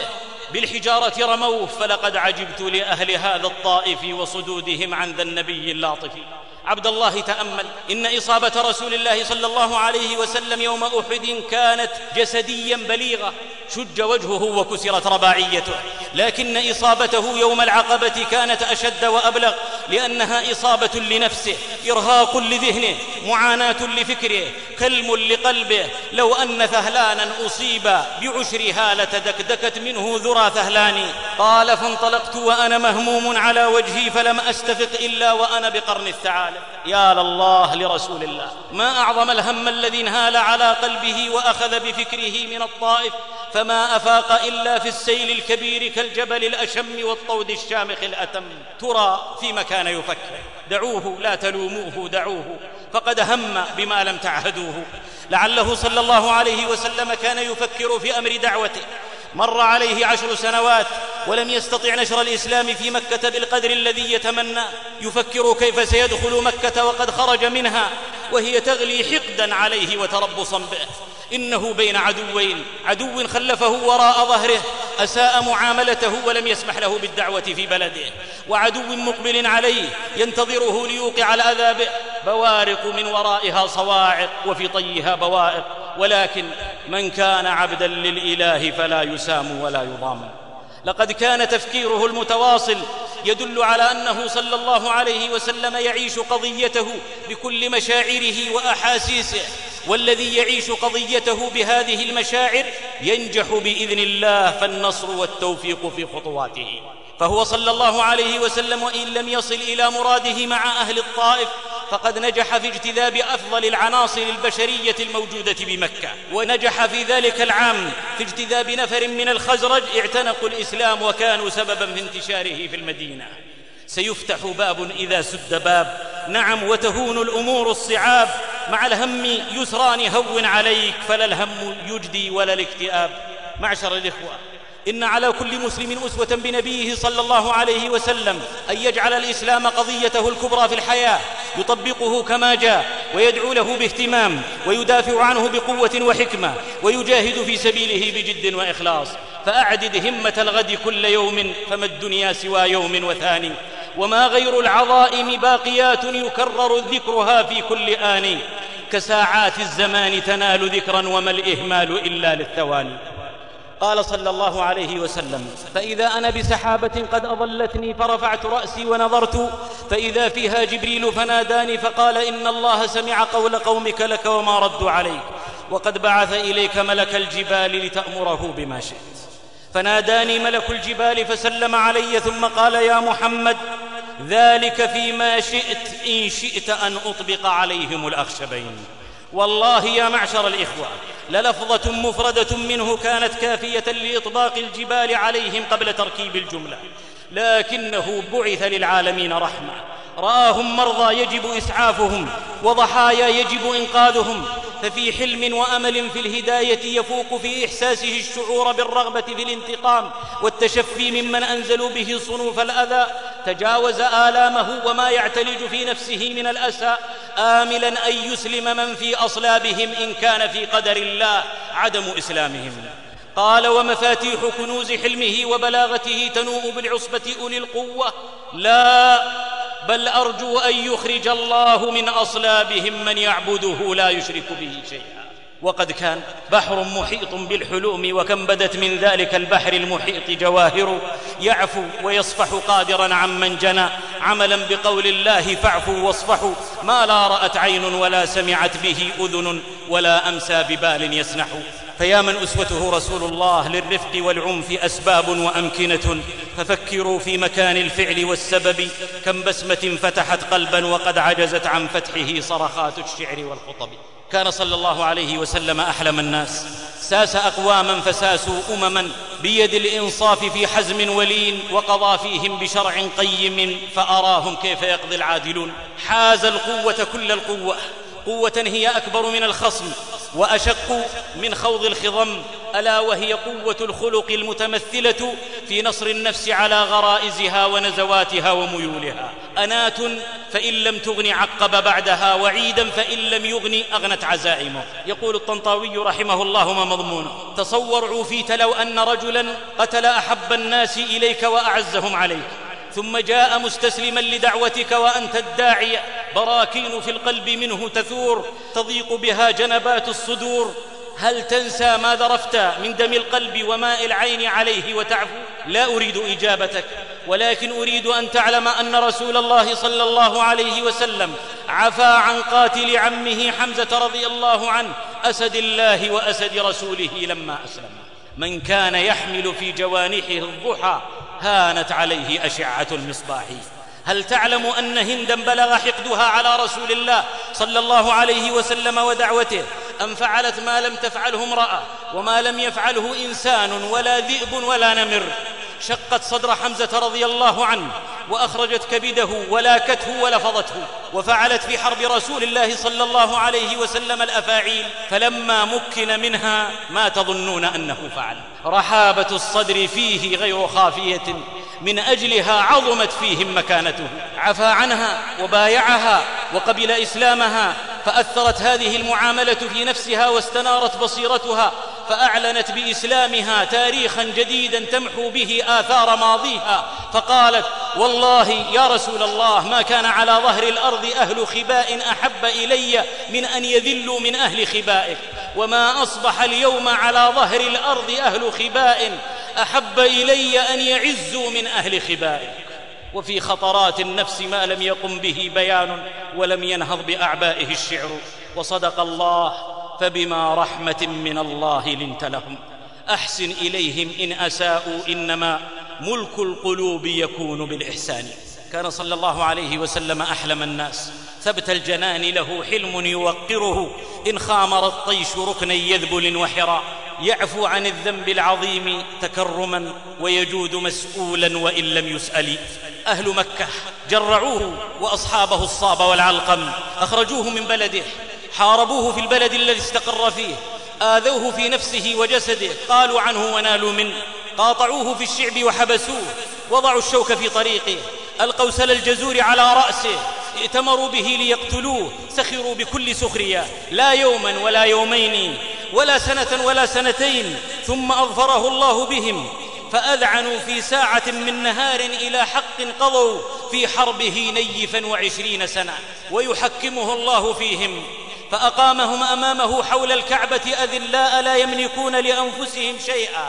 S3: بالحجارة رموه، فلقد عجبت لأهل هذا الطائف وصدودهم عن ذا النبي اللاطف. عبد الله تأمل، إن إصابة رسول الله صلى الله عليه وسلم يوم أحد كانت جسديا بليغة، شج وجهه وكسرت رباعيته، لكن إصابته يوم العقبة كانت أشد وأبلغ، لأنها إصابة لنفسه، إرهاق لذهنه، معاناة لفكره، كلم لقلبه. لو أن ثهلانا أصيب بعشرها لتدكدكت منه ذرى ثهلاني. قال فانطلقت وأنا مهموم على وجهي فلم أستفق إلا وأنا بقرن الثعالب. يا لله لرسول الله، ما أعظم الهم الذي انهال على قلبه وأخذ بفكره من الطائف، فما أفاق إلا في السيل الكبير كالجبل الأشم والطود الشامخ الأتم. ترى في مكان يفكر. دعوه لا تلوموه، دعوه فقد هم بما لم تعهدوه. لعله صلى الله عليه وسلم كان يفكر في أمر دعوته. مر عليه عشر سنوات ولم يستطع نشر الإسلام في مكة بالقدر الذي يتمنى. يفكر كيف سيدخل مكة وقد خرج منها وهي تغلي حقدا عليه وتربصا به. إنه بين عدوين، عدو خلفه وراء ظهره أساء معاملته ولم يسمح له بالدعوة في بلده، وعدو مقبل عليه ينتظره ليوقع الأذى به. بوارق من ورائها صواعق وفي طيها بوائق، ولكن من كان عبدا للإله فلا يسام ولا يضام. لقد كان تفكيره المتواصل يدل على أنه صلى الله عليه وسلم يعيش قضيته بكل مشاعره وأحاسيسه، والذي يعيش قضيته بهذه المشاعر ينجح بإذن الله، فالنصر والتوفيق في خطواته. فهو صلى الله عليه وسلم وإن لم يصل إلى مراده مع أهل الطائف فقد نجح في اجتذاب أفضل العناصر البشرية الموجودة بمكة، ونجح في ذلك العام في اجتذاب نفر من الخزرج اعتنقوا الإسلام وكانوا سببا في انتشاره في المدينة. سيفتح باب إذا سد باب، نعم، وتهون الأمور الصعاب، مع الهم يسران هون عليك، فلا الهم يجدي ولا الاكتئاب. معشر الإخوة، إن على كل مسلم أسوة بنبيه صلى الله عليه وسلم أن يجعل الإسلام قضيته الكبرى في الحياة، يطبقه كما جاء ويدعو له باهتمام ويدافع عنه بقوة وحكمة ويجاهد في سبيله بجد وإخلاص. فأعدد همة الغد كل يوم، فما الدنيا سوى يوم وثاني، وما غير العظائم باقيات يكرر ذكرها في كل آن، كساعات الزمان تنال ذكرا وما الإهمال إلا للثواني. قال صلى الله عليه وسلم: فإذا أنا بسحابة قد أظلتني فرفعت رأسي ونظرت فإذا فيها جبريل فناداني فقال: إن الله سمع قول قومك لك وما ردوا عليك، وقد بعث إليك ملك الجبال لتأمره بما شئت. فناداني ملك الجبال فسلم علي ثم قال: يا محمد، ذلك فيما شئت إن شئت أن أطبق عليهم الأخشبين. والله يا معشر الإخوة، للفظة مفردة منه كانت كافية لإطباق الجبال عليهم قبل تركيب الجملة، لكنه بعث للعالمين رحمة. رآهم مرضى يجب إسعافهم وضحايا يجب إنقاذهم، ففي حلم وأمل في الهداية يفوق في إحساسه الشعور بالرغبة في الانتقام والتشفي ممن أنزلوا به صنوف الأذى. تجاوز آلامه وما يعتلج في نفسه من الأسى، آملا أن يسلم من في أصلابهم إن كان في قدر الله عدم إسلامهم. قال: ومفاتيح كنوز حلمه وبلاغته تنوء بالعصبة أولي القوة، لا بل أرجو أن يخرج الله من أصلابهم من يعبده لا يشرك به شيئا. وقد كان بحر محيط بالحلوم، وكم بدت من ذلك البحر المحيط جواهر، يعفو ويصفح قادرا عمن جنى، عملا بقول الله فاعفوا واصفحوا، ما لا رأت عين ولا سمعت به أذن ولا أمسى ببال يسنح. فيا من أسوته رسول الله للرفق والعنف أسباب وأمكنة، ففكروا في مكان الفعل والسبب، كم بسمة فتحت قلبا وقد عجزت عن فتحه صرخات الشعر والخطب. كان صلى الله عليه وسلم أحلم الناس، ساس أقواما فساسوا أمما بيد الإنصاف في حزم ولين، وقضى فيهم بشرع قيم فأراهم كيف يقضي العادلون. حاز القوة كل القوة، قوة هي أكبر من الخصم وأشق من خوض الخضم، ألا وهي قوة الخلق المتمثلة في نصر النفس على غرائزها ونزواتها وميولها. أنات فإن لم تغن عقب بعدها، وعيدا فإن لم يغن أغنت عزائمه. يقول الطنطاوي رحمه الله ما مضمونه: تصور عوفيت لو أن رجلا قتل أحب الناس إليك وأعزهم عليك، ثم جاء مستسلما لدعوتك وأنت الداعي، براكين في القلب منه تثور تضيق بها جنبات الصدور، هل تنسى ما ذرفت من دم القلب وماء العين عليه وتعفو؟ لا أريد إجابتك، ولكن أريد أن تعلم أن رسول الله صلى الله عليه وسلم عفا عن قاتل عمه حمزة رضي الله عنه أسد الله وأسد رسوله لما أسلم. من كان يحمل في جوانحه الضحى هانت عليه أشعة المصباح. هل تعلم أن هندا بلغ حقدها على رسول الله صلى الله عليه وسلم ودعوته أن فعلت ما لم تفعله امرأة وما لم يفعله إنسان ولا ذئب ولا نمر؟ شقت صدر حمزة رضي الله عنه وأخرجت كبده ولاكته ولفظته، وفعلت في حرب رسول الله صلى الله عليه وسلم الأفاعيل، فلما مكن منها ما تظنون أنه فعل؟ رحابة الصدر فيه غير خافية، من أجلها عظمت فيهم مكانته. عفا عنها وبايعها وقبل إسلامها، فأثرت هذه المعاملة في نفسها واستنارت بصيرتها، فأعلنت بإسلامها تاريخا جديدا تمحو به آثار ماضيها، فقالت: والله يا رسول الله ما كان على ظهر الأرض أهل خباء أحب إلي من أن يذلوا من أهل خبائك، وما أصبح اليوم على ظهر الأرض أهل خباء أحب إلي أن يعزوا من أهل خبائك. وفي خطرات النفس ما لم يقم به بيان ولم ينهض بأعبائه الشعر. وصدق الله: فبما رحمة من الله لنت لهم، أحسن إليهم إن أساءوا، إنما ملك القلوب يكون بالإحسان. كان صلى الله عليه وسلم أحلم الناس، ثبت الجنان له حلم يوقره، إن خامر الطيش ركنا يذبل وحرا، يعفو عن الذنب العظيم تكرما ويجود مسؤولا وإن لم يسأل. أهل مكة جرعوه وأصحابه الصاب والعلقم، أخرجوه من بلده، حاربوه في البلد الذي استقر فيه، آذوه في نفسه وجسده، قالوا عنه ونالوا منه، قاطعوه في الشعب وحبسوه، وضعوا الشوك في طريقه، ألقوا سل الجزور على رأسه، ائتمروا به ليقتلوه، سخروا بكل سخرية، لا يوما ولا يومين ولا سنة ولا سنتين، ثم أظفره الله بهم، فأذعنوا في ساعة من نهار إلى حق قضوا في حربه نيفا وعشرين سنة، ويحكمه الله فيهم، فأقامهم أمامه حول الكعبة أذلاء لا يملكون لأنفسهم شيئا.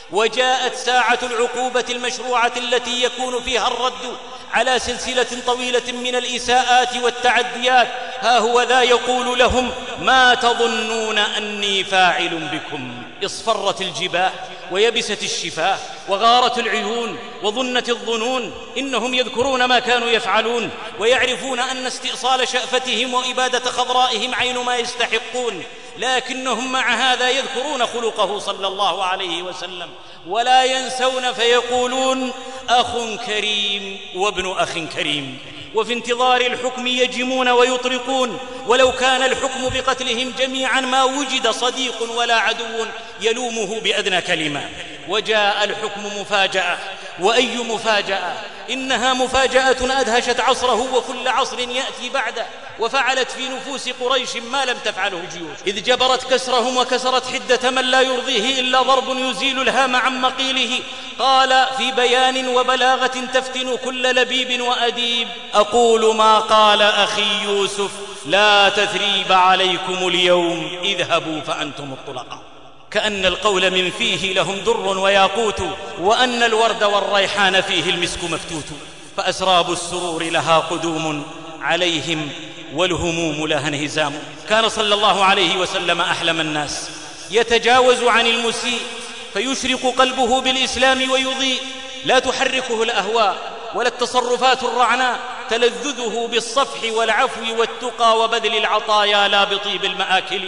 S3: وجاءت ساعة العقوبة المشروعة التي يكون فيها الرد على سلسلة طويلة من الإساءات والتعديات، ها هو ذا يقول لهم: ما تظنون أني فاعل بكم؟ اصفرت الجباه ويبست الشفاه وغارت العيون وظنت الظنون، إنهم يذكرون ما كانوا يفعلون ويعرفون أن استئصال شأفتهم وإبادة خضرائهم عين ما يستحقون، لكنهم مع هذا يذكرون خلقه صلى الله عليه وسلم ولا ينسون، فيقولون: أخ كريم وابن أخ كريم. وفي انتظار الحكم يجمون ويطرقون، ولو كان الحكم بقتلهم جميعا ما وجد صديق ولا عدو يلومه بأدنى كلمة. وجاء الحكم مفاجأة، وأي مفاجأة! إنها مفاجأة أدهشت عصره وكل عصر يأتي بعده، وفعلت في نفوس قريش ما لم تفعله جيوش، إذ جبرت كسرهم وكسرت حدة من لا يرضيه إلا ضرب يزيل الهام عن مقيله. قال في بيان وبلاغة تفتن كل لبيب وأديب: أقول ما قال أخي يوسف، لا تثريب عليكم اليوم، اذهبوا فأنتم الطلقاء. كأن القول من فيه لهم در وياقوت، وأن الورد والريحان فيه المسك مفتوت، فأسراب السرور لها قدوم عليهم والهموم لها انهزام. كان صلى الله عليه وسلم أحلم الناس، يتجاوز عن المسيء فيشرق قلبه بالإسلام ويضيء، لا تحركه الأهواء ولا التصرفات الرعناء، تلذذه بالصفح والعفو والتقى وبذل العطايا لا بطيب المآكل.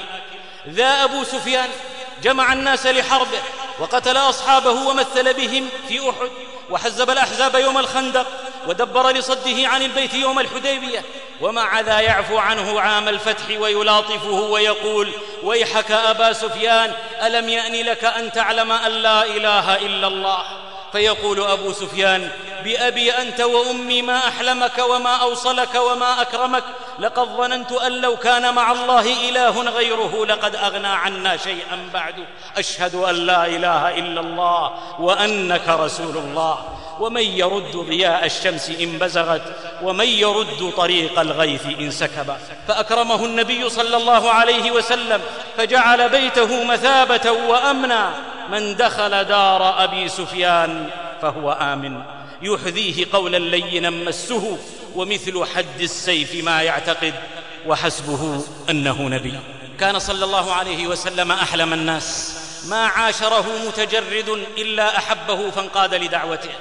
S3: ذا أبو سفيان جمع الناس لحربه وقتل أصحابه ومثل بهم في أحد، وحزب الأحزاب يوم الخندق، ودبر لصده عن البيت يوم الحديبية، ومع ذا يعفو عنه عام الفتح ويلاطفه ويقول: ويحك أبا سفيان، ألم يأن لك أن تعلم أن لا إله إلا الله؟ فيقول أبو سفيان: بأبي أنت وأمي ما أحلمك وما أوصلك وما أكرمك، لقد ظننت أن لو كان مع الله إله غيره لقد أغنى عنا شيئا بعد. أشهد أن لا إله إلا الله وأنك رسول الله. ومن يرد ضياء الشمس إن بزغت، ومن يرد طريق الغيث إن سكب. فأكرمه النبي صلى الله عليه وسلم فجعل بيته مثابة وأمنا. من دخل دار أبي سفيان فهو آمن. يحذيه قولا لينا مسه، ومثل حد السيف ما يعتقد، وحسبه أنه نبي. كان صلى الله عليه وسلم أحلم الناس، ما عاشره متجرد إلا أحبه فانقاد لدعوته.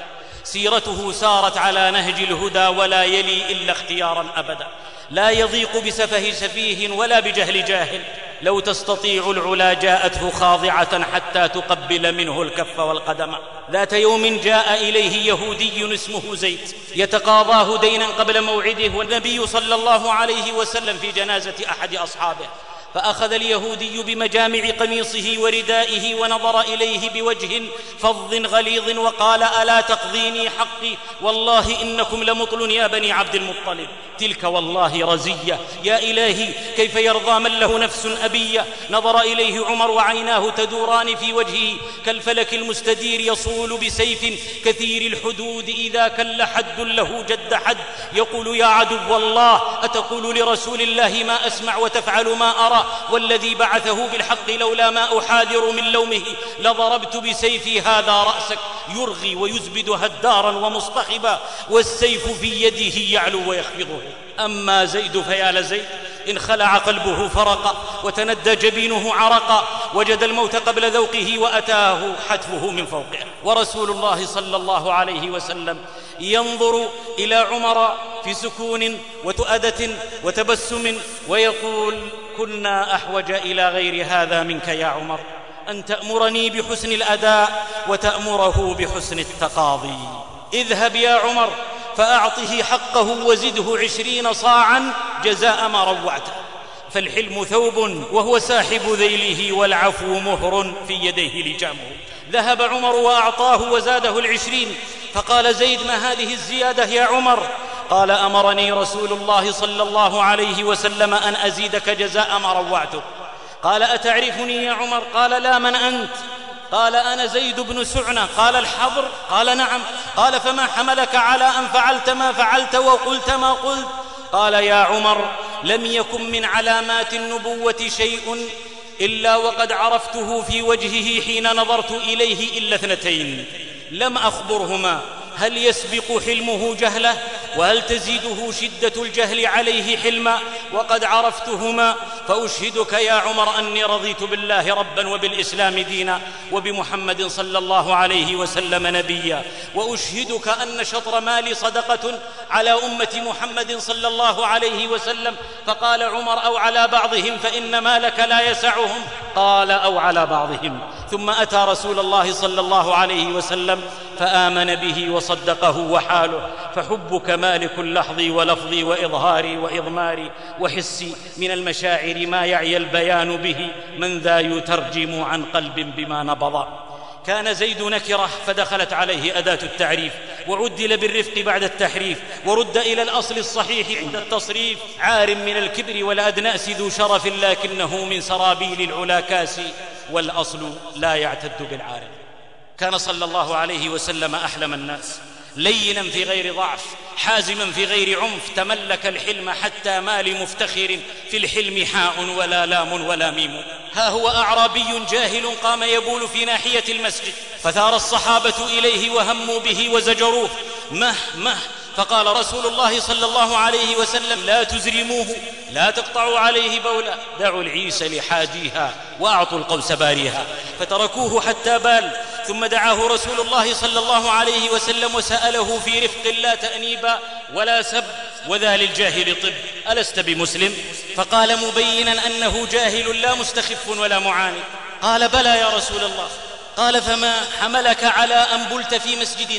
S3: سيرته سارت على نهج الهدى ولا يلي إلا اختيارا أبدا، لا يضيق بسفه سفيه ولا بجهل جاهل. لو تستطيع العلا جاءته خاضعة حتى تقبل منه الكف والقدم. ذات يوم جاء إليه يهودي اسمه زيد يتقاضاه دينا قبل موعده، والنبي صلى الله عليه وسلم في جنازة أحد أصحابه، فأخذ اليهودي بمجامع قميصه وردائه ونظر إليه بوجه فظ غليظ وقال: ألا تقضيني حقي؟ والله إنكم لمطل يا بني عبد المطلب. تلك والله رزية، يا إلهي كيف يرضى من له نفس أبية؟ نظر إليه عمر وعيناه تدوران في وجهه كالفلك المستدير يصول بسيف كثير الحدود إذا كل حد له جد حد، يقول: يا عدو الله، أتقول لرسول الله ما أسمع وتفعل ما أرى؟ والذي بعثه بالحق لولا ما أحاذر من لومه لضربت بسيفي هذا رأسك. يرغي ويزبد هدارا ومصطخبا، والسيف في يده يعلو ويخفضه. أما زيد فيا لزيد، إن خلع قلبه فرقا وتندى جبينه عرقا، وجد الموت قبل ذوقه وأتاه حتفه من فوقه. ورسول الله صلى الله عليه وسلم ينظر إلى عمر في سكون وتؤدة وتبسم ويقول: كنا أحوج إلى غير هذا منك يا عمر، أن تأمرني بحسن الأداء وتأمره بحسن التقاضي. اذهب يا عمر فأعطه حقه وزده عشرين صاعا جزاء ما روعته، فالحلم ثوب وهو ساحب ذيله، والعفو مهر في يديه لجامه. ذهب عمر وأعطاه وزاده العشرين، فقال زيد: ما هذه الزيادة يا عمر؟ قال: أمرني رسول الله صلى الله عليه وسلم أن أزيدك جزاء ما روعته. قال: أتعرفني يا عمر؟ قال: لا، من أنت؟ قال: أنا زيد بن سعنة. قال: الحضر؟ قال: نعم. قال: فما حملك على أن فعلت ما فعلت وقلت ما قلت؟ قال: يا عمر، لم يكن من علامات النبوة شيء إلا وقد عرفته في وجهه حين نظرت إليه إلا اثنتين لم أخبرهما: هل يسبق حلمه جهله؟ وهل تزيده شدة الجهل عليه حلما؟ وقد عرفتهما. فأشهدك يا عمر أني رضيت بالله ربا وبالإسلام دينا وبمحمد صلى الله عليه وسلم نبيا، وأشهدك أن شطر مالي صدقة على أمة محمد صلى الله عليه وسلم. فقال عمر: أو على بعضهم فإن مالك لا يسعهم. قال: أو على بعضهم. ثم أتى رسول الله صلى الله عليه وسلم فآمن به وصدقه وحاله. فحبك مالك لحظي ولفظي وإظهاري وإضماري وحسي من المشاعر ما يعي البيان به، من ذا يترجم عن قلب بما نبض. كان زيد نكرة فدخلت عليه أداة التعريف، وعدل بالرفق بعد التحريف، ورد إلى الأصل الصحيح عند التصريف. عار من الكبر والأدناس ذو شرف، لكنه من سرابيل العلا كاسي، والأصل لا يعتد بالعارف. كان صلى الله عليه وسلم أحلم الناس، لينا في غير ضعف، حازما في غير عنف، تملك الحلم حتى ما لمفتخر في الحلم حاء ولا لام ولا ميم. ها هو أعرابي جاهل قام يبول في ناحية المسجد، فثار الصحابة إليه وهموا به وزجروه: مه مه. فقال رسول الله صلى الله عليه وسلم: لا تزرموه، لا تقطعوا عليه بولا، دعوا العيس لحاجيها وأعطوا القوس باريها. فتركوه حتى بال، ثم دعاه رسول الله صلى الله عليه وسلم وسأله في رفق لا تأنيبا ولا سب: وذا للجاهل طب، ألست بمسلم؟ فقال مبينا أنه جاهل لا مستخف ولا معاند. قال: بلى يا رسول الله. قال: فما حملك على أن بلت في مسجدنا؟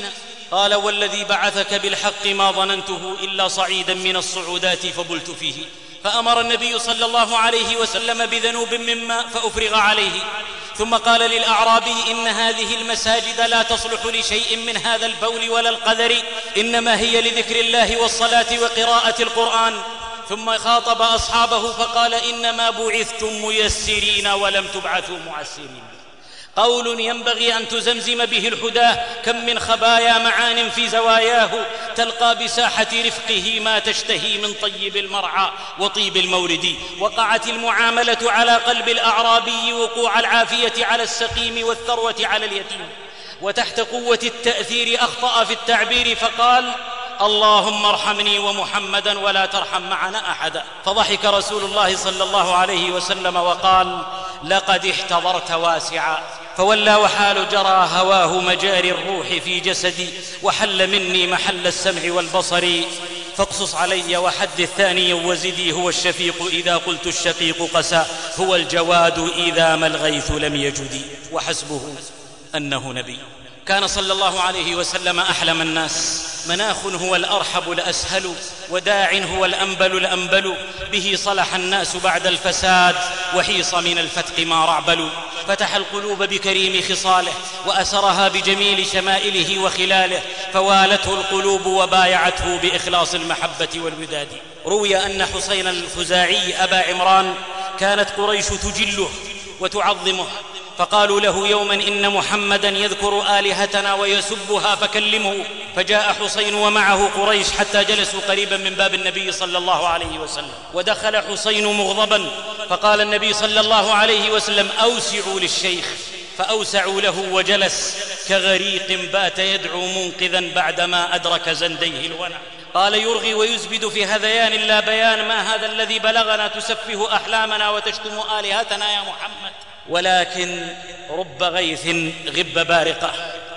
S3: قال: والذي بعثك بالحق ما ظننته إلا صعيدا من الصعودات فبلت فيه. فأمر النبي صلى الله عليه وسلم بذنوب من ماء فأفرغ عليه، ثم قال للأعرابي: إن هذه المساجد لا تصلح لشيء من هذا البول ولا القذر، إنما هي لذكر الله والصلاة وقراءة القرآن. ثم خاطب أصحابه فقال: إنما بعثتم ميسرين ولم تبعثوا معسرين. قول ينبغي أن تزمزم به الحداه، كم من خبايا معان في زواياه، تلقى بساحة رفقه ما تشتهي من طيب المرعى وطيب المورد. وقعت المعاملة على قلب الأعرابي وقوع العافية على السقيم والثروة على اليتيم، وتحت قوة التأثير أخطأ في التعبير فقال: اللهم ارحمني ومحمدا ولا ترحم معنا أحدا. فضحك رسول الله صلى الله عليه وسلم وقال: لقد احتضرت واسعا. فولى وحال جرى هواه مجاري الروح في جسدي، وحل مني محل السمع والبصر. فاقصص علي وحدث ثانيا وزدي، هو الشفيق إذا قلت الشقيق قسى، هو الجواد إذا ما الغيث لم يجد. وحسبه أنه نبي. كان صلى الله عليه وسلم أحلم الناس، مناخ هو الأرحب الأسهل، وداع هو الأنبل الأنبل، به صلح الناس بعد الفساد، وحيص من الفتق ما رعبل. فتح القلوب بكريم خصاله، وأسرها بجميل شمائله وخلاله، فوالته القلوب وبايعته بإخلاص المحبة والوداد. روي أن حسين الخزاعي أبا عمران كانت قريش تجله وتعظمه، فقالوا له يوما: إن محمدا يذكر آلهتنا ويسبها فكلمه. فجاء حسين ومعه قريش حتى جلسوا قريبا من باب النبي صلى الله عليه وسلم، ودخل حسين مغضبا، فقال النبي صلى الله عليه وسلم: أوسعوا للشيخ. فأوسعوا له وجلس كغريق بات يدعو منقذا بعدما أدرك زنديه الونى. قال: يرغي ويزبد في هذيان لا بيان، ما هذا الذي بلغنا تسفه أحلامنا وتشتم آلهتنا يا محمد؟ ولكن رب غيث غب بارقة.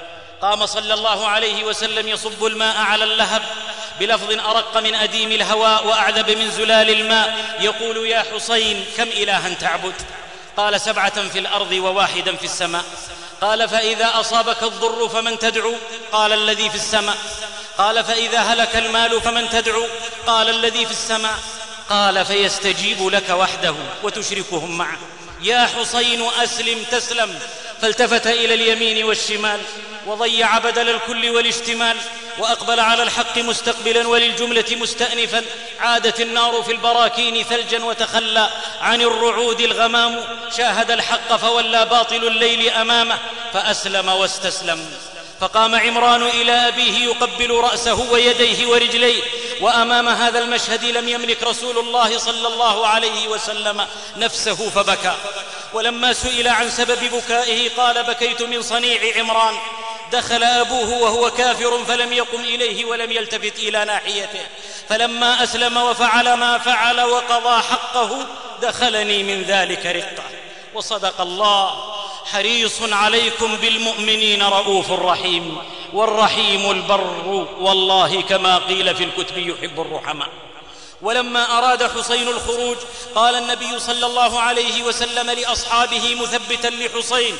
S3: قام صلى الله عليه وسلم يصب الماء على اللهب بلفظ أرق من أديم الهواء وأعذب من زلال الماء، يقول: يا حسين كم إلها تعبد؟ قال: سبعة في الأرض وواحدا في السماء. قال: فإذا أصابك الضر فمن تدعو؟ قال: الذي في السماء. قال: فإذا هلك المال فمن تدعو؟ قال: الذي في السماء. قال: فيستجيب لك وحده وتشركهم معه. يا حسين أسلم تسلم. فالتفت إلى اليمين والشمال وضيع بدل الكل والاشتمال، وأقبل على الحق مستقبلا وللجملة مستأنفا. عادت النار في البراكين ثلجا وتخلى عن الرعود الغمام، شاهد الحق فولى باطل الليل أمامه، فأسلم واستسلم. فقام عمران إلى أبيه يقبل رأسه ويديه ورجليه. وأمام هذا المشهد لم يملك رسول الله صلى الله عليه وسلم نفسه فبكى. ولما سئل عن سبب بكائه قال: بكيت من صنيع عمران. دخل أبوه وهو كافر فلم يقم إليه ولم يلتفت إلى ناحيته، فلما أسلم وفعل ما فعل وقضى حقه دخلني من ذلك رقة. وصدق الله: حريص عليكم بالمؤمنين رؤوف رحيم، والرحيم البر والله كما قيل في الكتب يحب الرحماء. ولما أراد حسين الخروج قال النبي صلى الله عليه وسلم لأصحابه مثبتا لحسين: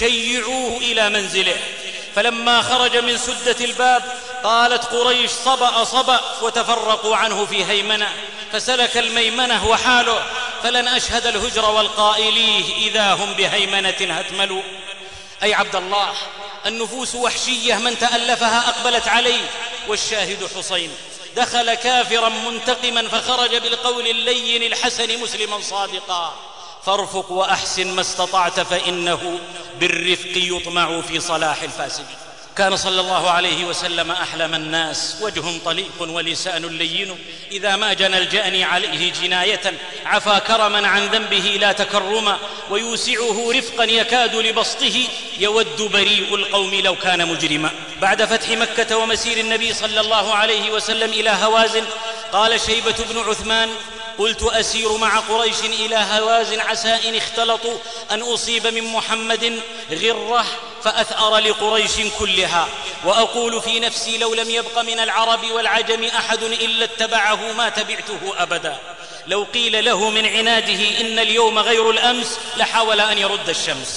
S3: شيعوه إلى منزله. فلما خرج من سدة الباب قالت قريش: صبأ صبأ، وتفرقوا عنه في هيمنة، فسلك الميمنة وحاله، فلن أشهد الهجر والقائليه إذا هم بهيمنة هتملوا. أي عبد الله، النفوس وحشية، من تألفها أقبلت عليه، والشاهد حسين دخل كافرا منتقما فخرج بالقول اللين الحسن مسلما صادقا: فارفق وأحسن ما استطعت، فإنه بالرفق يطمع في صلاح الفاسد. كان صلى الله عليه وسلم أحلم الناس، وجه طليق ولسان لين، إذا ما جنى الجاني عليه جناية عفا كرما عن ذنبه لا تكرما، ويوسعه رفقا يكاد لبسطه، يود بريء القوم لو كان مجرما. بعد فتح مكة ومسير النبي صلى الله عليه وسلم إلى هوازن قال شيبة بن عثمان: قلت أسير مع قريش إلى هوازن عسى إن اختلطوا أن أصيب من محمد غرة فأثأر لقريش كلها، وأقول في نفسي لو لم يبق من العرب والعجم أحد إلا اتبعه ما تبعته أبدا. لو قيل له من عناده إن اليوم غير الأمس لحاول أن يرد الشمس.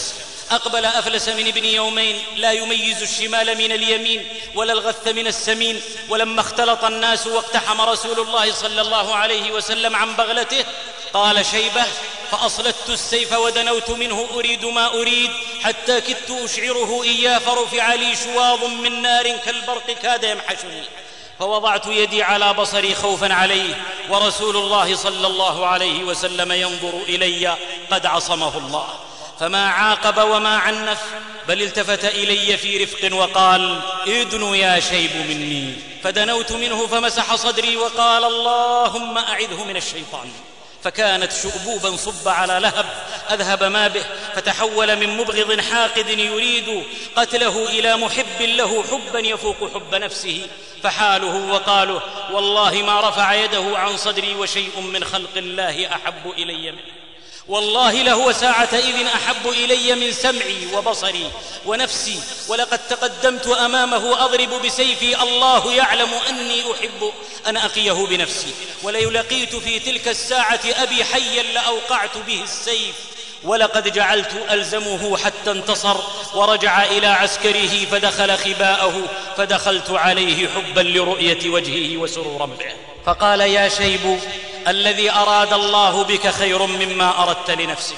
S3: أقبل أفلس من ابن يومين لا يميز الشمال من اليمين ولا الغث من السمين. ولما اختلط الناس واقتحم رسول الله صلى الله عليه وسلم عن بغلته قال شيبة: فأصلت السيف ودنوت منه أريد ما أريد حتى كدت أشعره إياه فرفع لي شواظ من نار كالبرق كاد يمحشني، فوضعت يدي على بصري خوفا عليه، ورسول الله صلى الله عليه وسلم ينظر إلي قد عصمه الله، فما عاقب وما عنف، بل التفت إلي في رفق وقال: ادن يا شيب مني. فدنوت منه فمسح صدري وقال: اللهم أعذه من الشيطان. فكانت شؤبوبا صب على لهب أذهب ما به، فتحول من مبغض حاقد يريد قتله إلى محب له حبا يفوق حب نفسه. فحاله وقاله: والله ما رفع يده عن صدري وشيء من خلق الله أحب إلي منه، والله لهو ساعة إذن أحب إلي من سمعي وبصري ونفسي، ولقد تقدمت أمامه أضرب بسيفي، الله يعلم أني أحب أن أقيه بنفسي، وليلقيت في تلك الساعة أبي حيا لأوقعت به السيف، ولقد جعلت ألزمه حتى انتصر ورجع إلى عسكره فدخل خباءه، فدخلت عليه حبا لرؤية وجهه وسرورا به، فقال: يا شيب، الذي أراد الله بك خير مما أردت لنفسك،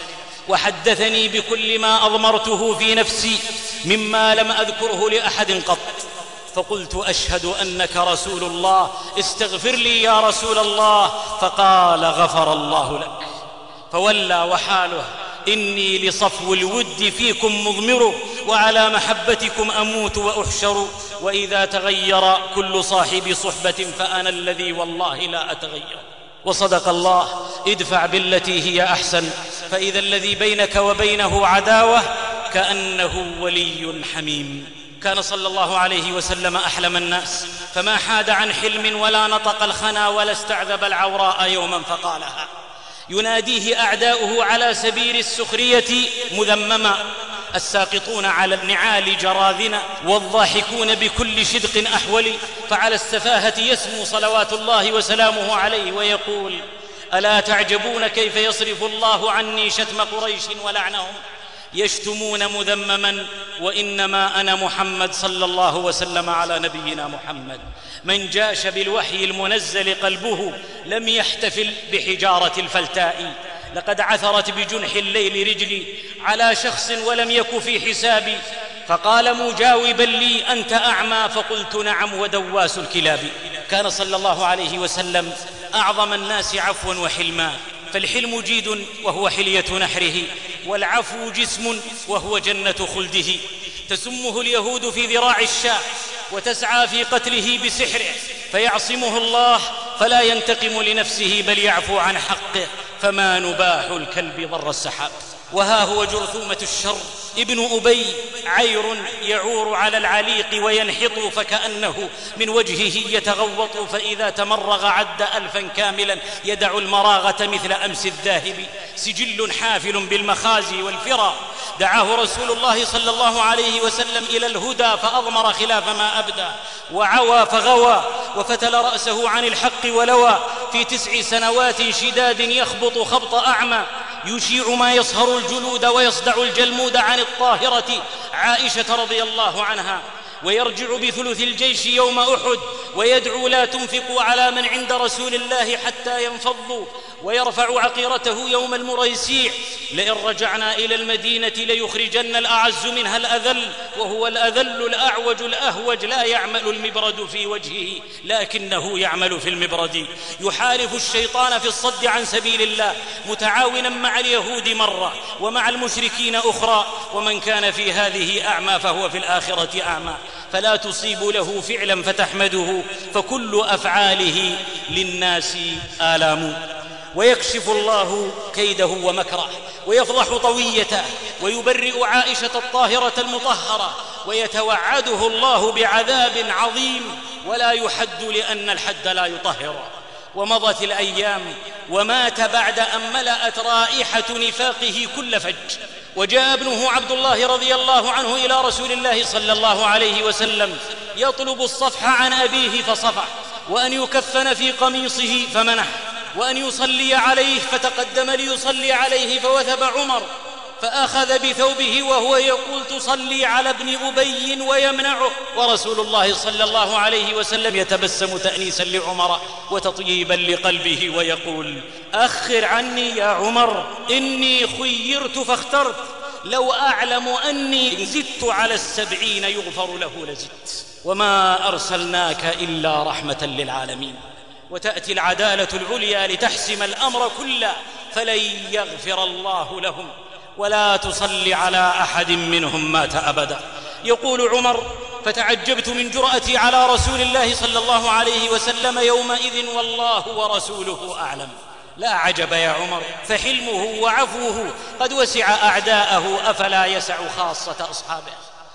S3: وحدثني بكل ما أضمرته في نفسي مما لم أذكره لأحد قط. فقلت: أشهد أنك رسول الله، استغفر لي يا رسول الله. فقال: غفر الله لك. فولى وحاله: إني لصفو الود فيكم مضمر، وعلى محبتكم أموت وأحشر، وإذا تغير كل صاحب صحبة فأنا الذي والله لا أتغير. وصدق الله: ادفع بالتي هي أحسن، فإذا الذي بينك وبينه عداوة كأنه ولي حميم. كان صلى الله عليه وسلم أحلم الناس، فما حاد عن حلم ولا نطق الخنا ولا استعذب العوراء يوما فقالها. يناديه أعداؤه على سبيل السخرية مذمما، الساقطون على النعال جراذنا، والضاحكون بكل شدق أحول، فعلى السفاهة يسمو صلوات الله وسلامه عليه ويقول: ألا تعجبون كيف يصرف الله عني شتم قريش ولعنهم، يشتمون مذمما، وإنما أنا محمد صلى الله وسلم على نبينا محمد. من جاش بالوحي المنزل قلبه لم يحتفل بحجارة الفلتاء، لقد عثرت بجنح الليل رجلي على شخص ولم يك في حسابي، فقال مجاوبا لي: أنت أعمى؟ فقلت: نعم، ودواس الكلاب. كان صلى الله عليه وسلم أعظم الناس عفوا وحلما، فالحلم جيد وهو حلية نحره، والعفو جسم وهو جنة خلده. تسمه اليهود في ذراع الشاة، وتسعى في قتله بسحره، فيعصمه الله فلا ينتقم لنفسه بل يعفو عن حقه، فما نباح الكلب ضر السحاب. وها هو جرثومة الشر ابن أبي، عير يعور على العليق وينحط فكأنه من وجهه يتغوط، فإذا تمرغ عد ألفا كاملا يدع المراغة مثل أمس الذاهب، سجل حافل بالمخازي والفرا. دعاه رسول الله صلى الله عليه وسلم إلى الهدى فأضمر خلاف ما أبدى، وعوى فغوى، وفتل رأسه عن الحق ولوى، في تسع سنوات شداد يخبط خبط أعمى، يشيع ما يصهر الجلود ويصدع الجلمود عن الطاهرة عائشة رضي الله عنها، ويرجع بثلث الجيش يوم أحد، ويدعو: لا تنفقوا على من عند رسول الله حتى ينفضوا، ويرفع عقيرته يوم المريسيع: لئن رجعنا إلى المدينة ليخرجن الأعز منها الأذل، وهو الأذل الأعوج الأهوج، لا يعمل المبرد في وجهه لكنه يعمل في المبرد. يحارب الشيطان في الصد عن سبيل الله، متعاونا مع اليهود مرة ومع المشركين أخرى، ومن كان في هذه أعمى فهو في الآخرة أعمى، فلا تصيب له فعلا فتحمده، فكل أفعاله للناس آلام. ويكشف الله كيده ومكره، ويفضح طويته، ويبرئ عائشة الطاهرة المطهرة، ويتوعده الله بعذاب عظيم ولا يحد لأن الحد لا يطهر. ومضت الأيام، ومات بعد أن ملأت رائحة نفاقه كل فج، وجاء ابنه عبد الله رضي الله عنه إلى رسول الله صلى الله عليه وسلم يطلب الصفح عن أبيه فصفح، وأن يكفن في قميصه فمنح، وأن يصلي عليه فتقدم ليصلي عليه فوثب عمر، فأخذ بثوبه وهو يقول تصلي على ابن أبي ويمنعه، ورسول الله صلى الله عليه وسلم يتبسم تأنيسا لعمر وتطييبا لقلبه ويقول أخر عني يا عمر، إني خيرت فاخترت، لو أعلم أني زدت على السبعين يغفر له لزدت، وما أرسلناك إلا رحمة للعالمين. وتأتي العدالة العليا لتحسم الأمر كله، فلن يغفر الله لهم ولا تصلي على أحد منهم مات أبدا. يقول عمر فتعجبت من جرأتي على رسول الله صلى الله عليه وسلم يومئذ والله ورسوله أعلم. لا عجب يا عمر، فحلمه وعفوه قد وسع أعداءه، أفلا يسع خاصة أصحابه.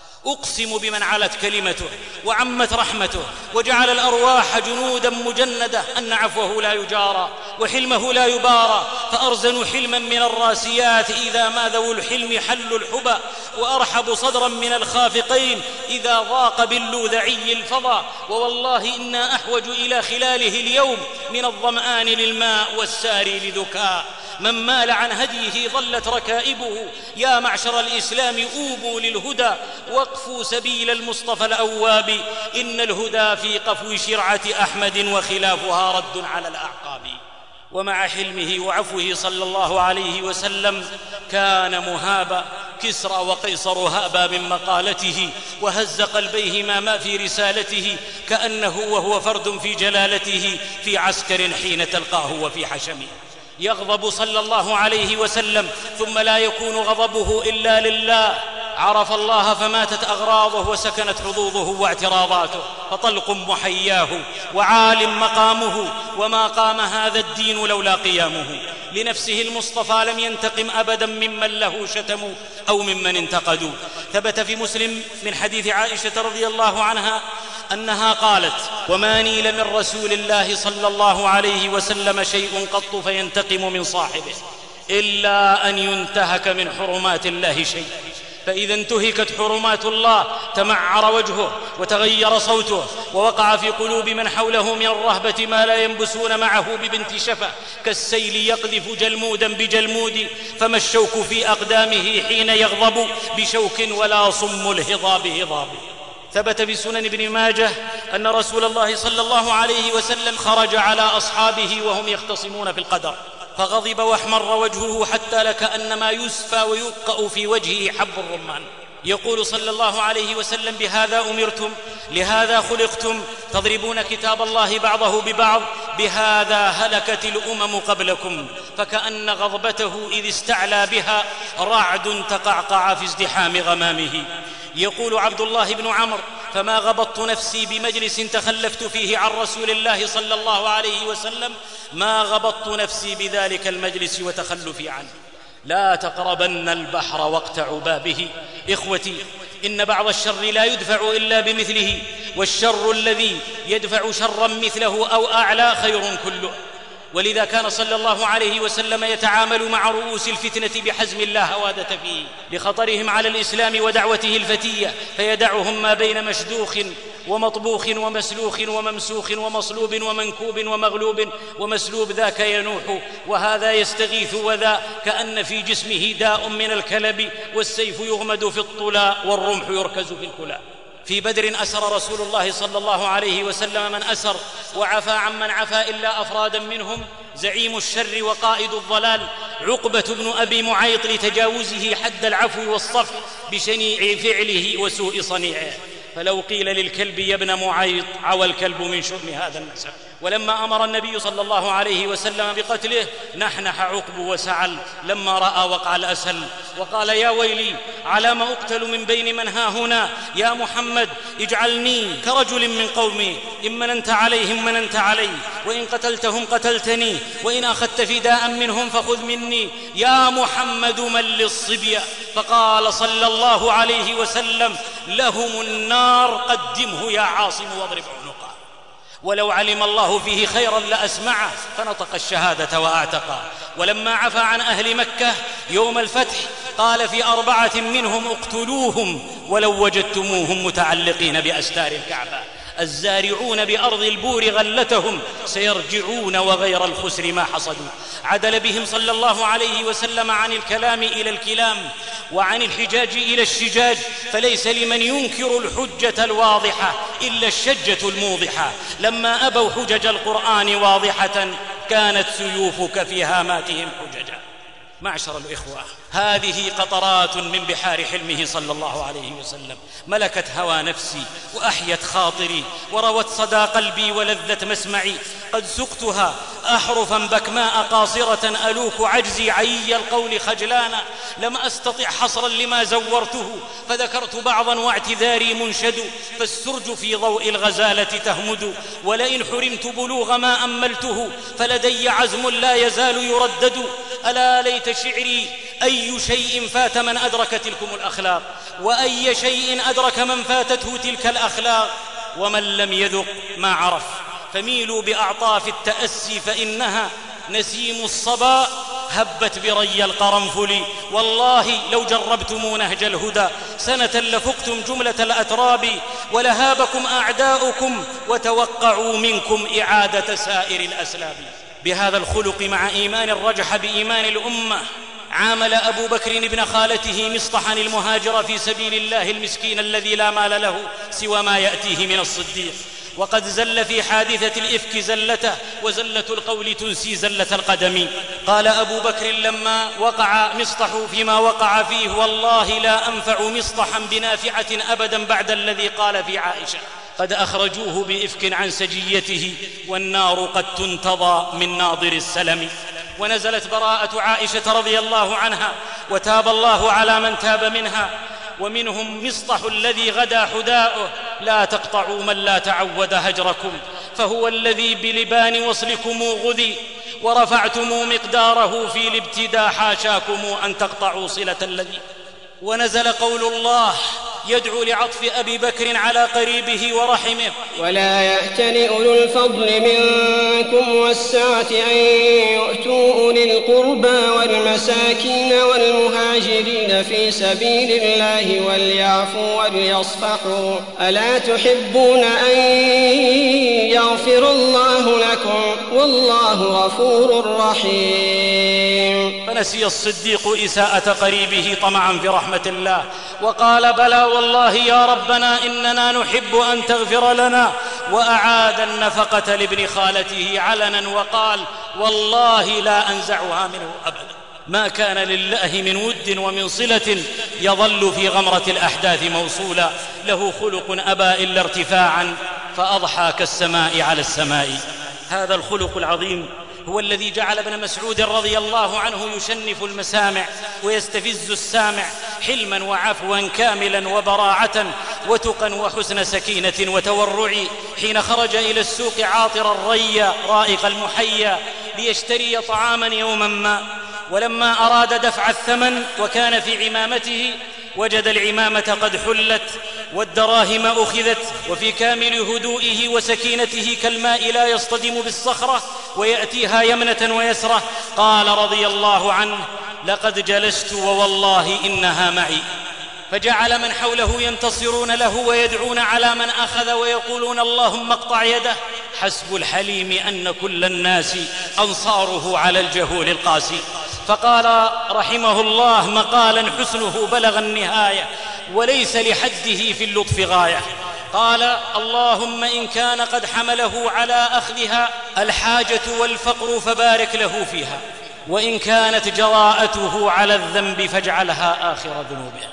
S3: أقسم بمن علت كلمته وعمت رحمته وجعل الأرواح جنودا مجندة أن عفوه لا يجارى وحلمه لا يبارى، فأرزن حلما من الراسيات إذا ما ذو الحلم حل الحبى، وأرحب صدرا من الخافقين إذا ضاق باللوذعي الفضى. ووالله إنا أحوج إلى خلاله اليوم من الظمآن للماء والساري لذكاء. من مال عن هديه ضلت ركائبه، يا معشر الإسلام أوبوا للهدى وقفوا سبيل المصطفى الأواب، إن الهدى في قفو شرعة أحمد وخلافها رد على الأعقاب. ومع حلمه وعفوه صلى الله عليه وسلم كان مهابا، كسرى وقيصر هابا من مقالته وهز قلبيهما ما في رسالته، كأنه وهو فرد في جلالته في عسكر حين تلقاه وفي حشمه. يغضب صلى الله عليه وسلم ثم لا يكون غضبه إلا لله، عرف الله فماتت أغراضه وسكنت حظوظه واعتراضاته، فطلق محياه وعال مقامه، وما قام هذا الدين لولا قيامه. لنفسه المصطفى لم ينتقم أبدا ممن له شتموا أو ممن انتقدوا. ثبت في مسلم من حديث عائشة رضي الله عنها أنها قالت وما نيل من رسول الله صلى الله عليه وسلم شيء قط فينتقم من صاحبه إلا أن ينتهك من حرمات الله شيء، فإذا انتهكت حرمات الله تمعر وجهه وتغير صوته، ووقع في قلوب من حوله من الرهبة ما لا ينبسون معه ببنت شفا، كالسيل يقذف جلمودا بجلمود، فما الشوك في أقدامه حين يغضب بشوك ولا صم الهضاب هضاب. ثبت في سنن ابن ماجه أن رسول الله صلى الله عليه وسلم خرج على أصحابه وهم يختصمون في القدر، فغضب واحمر وجهه حتى لكأنما يسفى ويوقأ في وجهه حب الرمان. يقول صلى الله عليه وسلم بهذا أمرتم، لهذا خلقتم، تضربون كتاب الله بعضه ببعض، بهذا هلكت الأمم قبلكم. فكأن غضبته إذ استعلى بها رعد تقعقع في ازدحام غمامه. يقول عبد الله بن عمرو فما غبطت نفسي بمجلس تخلفت فيه عن رسول الله صلى الله عليه وسلم ما غبطت نفسي بذلك المجلس وتخلفي عنه. لا تقربن البحر وقت عبابه. إخوتي، إن بعض الشر لا يدفع إلا بمثله، والشر الذي يدفع شرا مثله أو أعلى خير كله. ولذا كان صلى الله عليه وسلم يتعامل مع رؤوس الفتنة بحزم لا هوادة فيه لخطرهم على الإسلام ودعوته الفتية، فيدعهم ما بين مشدوخ ومطبوخ ومسلوخ وممسوخ ومصلوب ومنكوب ومغلوب ومسلوب، ذاك ينوح وهذا يستغيث، وذا كأن في جسمه داء من الكلب، والسيف يغمد في الطلاء والرمح يركز في الكلاء. في بدر أسر رسول الله صلى الله عليه وسلم من أسر، وعفى عمن عفى إلا أفرادا منهم زعيم الشر وقائد الضلال عقبة بن أبي معيط لتجاوزه حد العفو والصفح بشنيع فعله وسوء صنيعه. فلو قيل للكلب يا ابن معيط عوى الكلب من شؤم هذا النسب. ولما أمر النبي صلى الله عليه وسلم بقتله نحنح عقب وسعل لما رأى وقع الأسل، وقال يا ويلي على ما أقتل من بين من ها هنا، يا محمد اجعلني كرجل من قومي، إن مننت عليهم مننت علي، وإن قتلتهم قتلتني، وإن أخذت فداء منهم فخذ مني، يا محمد من للصبية. فقال صلى الله عليه وسلم لهم النار قدمه يا عاصم واضرب عنقه. ولو علم الله فيه خيرا لأسمعه، فنطق الشهادة وأعتقه. ولما عفى عن أهل مكة يوم الفتح قال في أربعة منهم اقتلوهم ولو وجدتموهم متعلقين بأستار الكعبة. الزارعون بأرض البور غلتهم سيرجعون وغير الخسر ما حصدوا. عدل بهم صلى الله عليه وسلم عن الكلام إلى الكلام وعن الحجاج إلى الشجاج، فليس لمن ينكر الحجة الواضحة إلا الشجة الموضحة. لما أبوا حجج القرآن واضحة كانت سيوفك في هاماتهم حججا. معشر الإخوة، هذه قطرات من بحار حلمه صلى الله عليه وسلم، ملكت هوى نفسي وأحيت خاطري وروت صدى قلبي ولذة مسمعي. قد سقتها أحرفا بكماء قاصرة ألوك عجزي عي القول خجلانا. لم أستطع حصرا لما زورته فذكرت بعضا واعتذاري منشد. فالسرج في ضوء الغزالة تهمد، ولئن حرمت بلوغ ما أملته فلدي عزم لا يزال يردد. ألا ليت شعري أي شيء فات من أدرك تلكم الأخلاق، وأي شيء أدرك من فاتته تلك الأخلاق. ومن لم يذق ما عرف فميلوا بأعطاف التأسي، فإنها نسيم الصبا هبت بري القرنفل. والله لو جربتم نهج الهدى سنة لفقتم جملة الأتراب، ولهابكم أعداؤكم وتوقعوا منكم إعادة سائر الأسلاب. بهذا الخلق مع إيمان رجح بإيمان الأمة عامل أبو بكر ابن خالته مصطحا المهاجر في سبيل الله المسكين الذي لا مال له سوى ما يأتيه من الصديق. وقد زل في حادثة الإفك زلته، وزلة القول تنسي زلة القدم. قال أبو بكر لما وقع مصطح فيما وقع فيه: والله لا أنفع مصطحا بنافعة أبدا بعد الذي قال في عائشة. قد أخرجوه بإفك عن سجيته، والنار قد تنتضى من ناظر السلم. ونزلت براءة عائشة رضي الله عنها، وتاب الله على من تاب منها. ومنهم مصطح الذي غدا حداؤه: لا تقطعوا من لا تعود هجركم، فهو الذي بلبان وصلكم غذي، ورفعتم مقداره في الابتداء، حاشاكم أن تقطعوا صلة الذي. ونزل قول الله يدعو لعطف أبي بكر على قريبه ورحمه:
S6: ولا يأتل أولو الفضل منكم والسعة أن يؤتوا أولي القربى والمساكين والمهاجرين في سبيل الله وليعفوا وليصفحوا، ألا تحبون أن يغفر الله لكم والله غفور رحيم.
S3: فنسي الصديق إساءة قريبه طمعا في رحمة الله، وقال: بلى والله يا ربنا إننا نحب أن تغفر لنا. وأعاد النفقة لابن خالته علنا وقال: والله لا أنزعها منه أبدا. ما كان لله من ود ومن صلة يظل في غمرة الأحداث موصولا. له خلق أبى إلا ارتفاعا فأضحى كالسماء على السماء. هذا الخلق العظيم هو الذي جعل ابن مسعود رضي الله عنه يشنف المسامع ويستفز السامع، حلما وعفوا كاملا وبراعة وتقا وحسن سكينة وتورع، حين خرج إلى السوق عاطر الريا رائق المحيا ليشتري طعاما يوما ما. ولما أراد دفع الثمن وكان في عمامته وجد العمامة قد حلت والدراهم أخذت، وفي كامل هدوئه وسكينته كالماء لا يصطدم بالصخرة ويأتيها يمنة ويسرة. قال رضي الله عنه: لقد جلست ووالله إنها معي. فجعل من حوله ينتصرون له ويدعون على من أخذ ويقولون: اللهم اقطع يده. حسب الحليم أن كل الناس أنصاره على الجهول القاسي. فقال رحمه الله مقالا حسنه بلغ النهاية وليس لحده في اللطف غاية. قال: اللهم إن كان قد حمله على أخذها الحاجة والفقر فبارك له فيها، وإن كانت جراءته على الذنب فاجعلها آخر ذنوبه.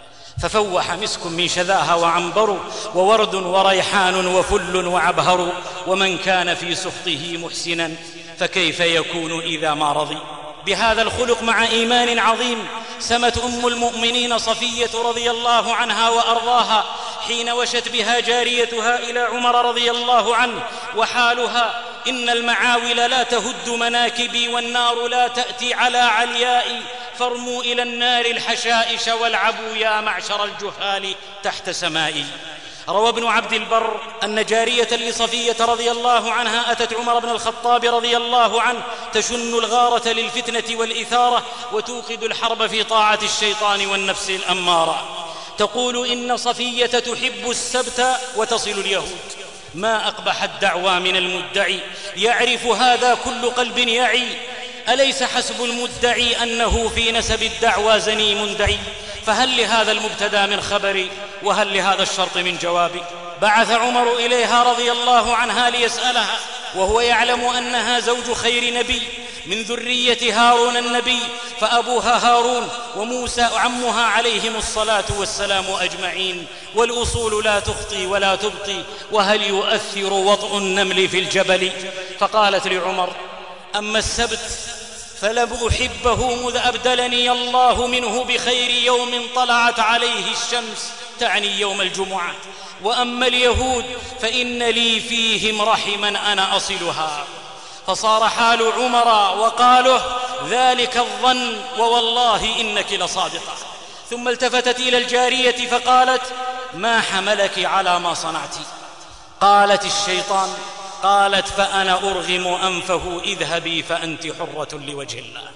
S3: ففوح مسك من شذاها وعنبر وورد وريحان وفل وعبهر، ومن كان في سخطه محسنا فكيف يكون إذا ما رضي. بهذا الخلق مع إيمان عظيم سمت أم المؤمنين صفية رضي الله عنها وأرضاها حين وشت بها جاريتها إلى عمر رضي الله عنه وحالها: إن المعاول لا تهد مناكبي والنار لا تأتي على عليائي، فارموا إلى النار الحشائش والعبوا يا معشر الجهال تحت سمائي. روى ابن عبد البر أن جارية لصفية رضي الله عنها أتت عمر بن الخطاب رضي الله عنه تشن الغارة للفتنة والإثارة وتوقد الحرب في طاعة الشيطان والنفس الأمارة. تقول: إن صفية تحب السبت وتصل اليهود، ما أقبح الدعوى من المدعي، يعرف هذا كل قلب يعي. أليس حسب المدعي أنه في نسب الدعوى زنيم دعي؟ فهل لهذا المبتدى من خبر، وهل لهذا الشرط من جواب؟ بعث عمر إليها رضي الله عنها ليسألها، وهو يعلم أنها زوج خير نبي من ذرية هارون النبي، فأبوها هارون وموسى عمها عليهم الصلاة والسلام أجمعين، والأصول لا تخطي ولا تبطي، وهل يؤثر وطء النمل في الجبل؟ فقالت لعمر: أما السبت فلم أحبه مذ أبدلني الله منه بخير يوم طلعت عليه الشمس، تعني يوم الجمعة. وأما اليهود فإن لي فيهم رحما أنا أصلها. فصار حال عمر وقاله ذلك الظن، ووالله إنك لصادقة. ثم التفتت إلى الجارية فقالت: ما حملك على ما صنعت؟ قالت: الشيطان. قالت: فأنا أرغم أنفه، اذهبي فأنت حرة لوجه الله.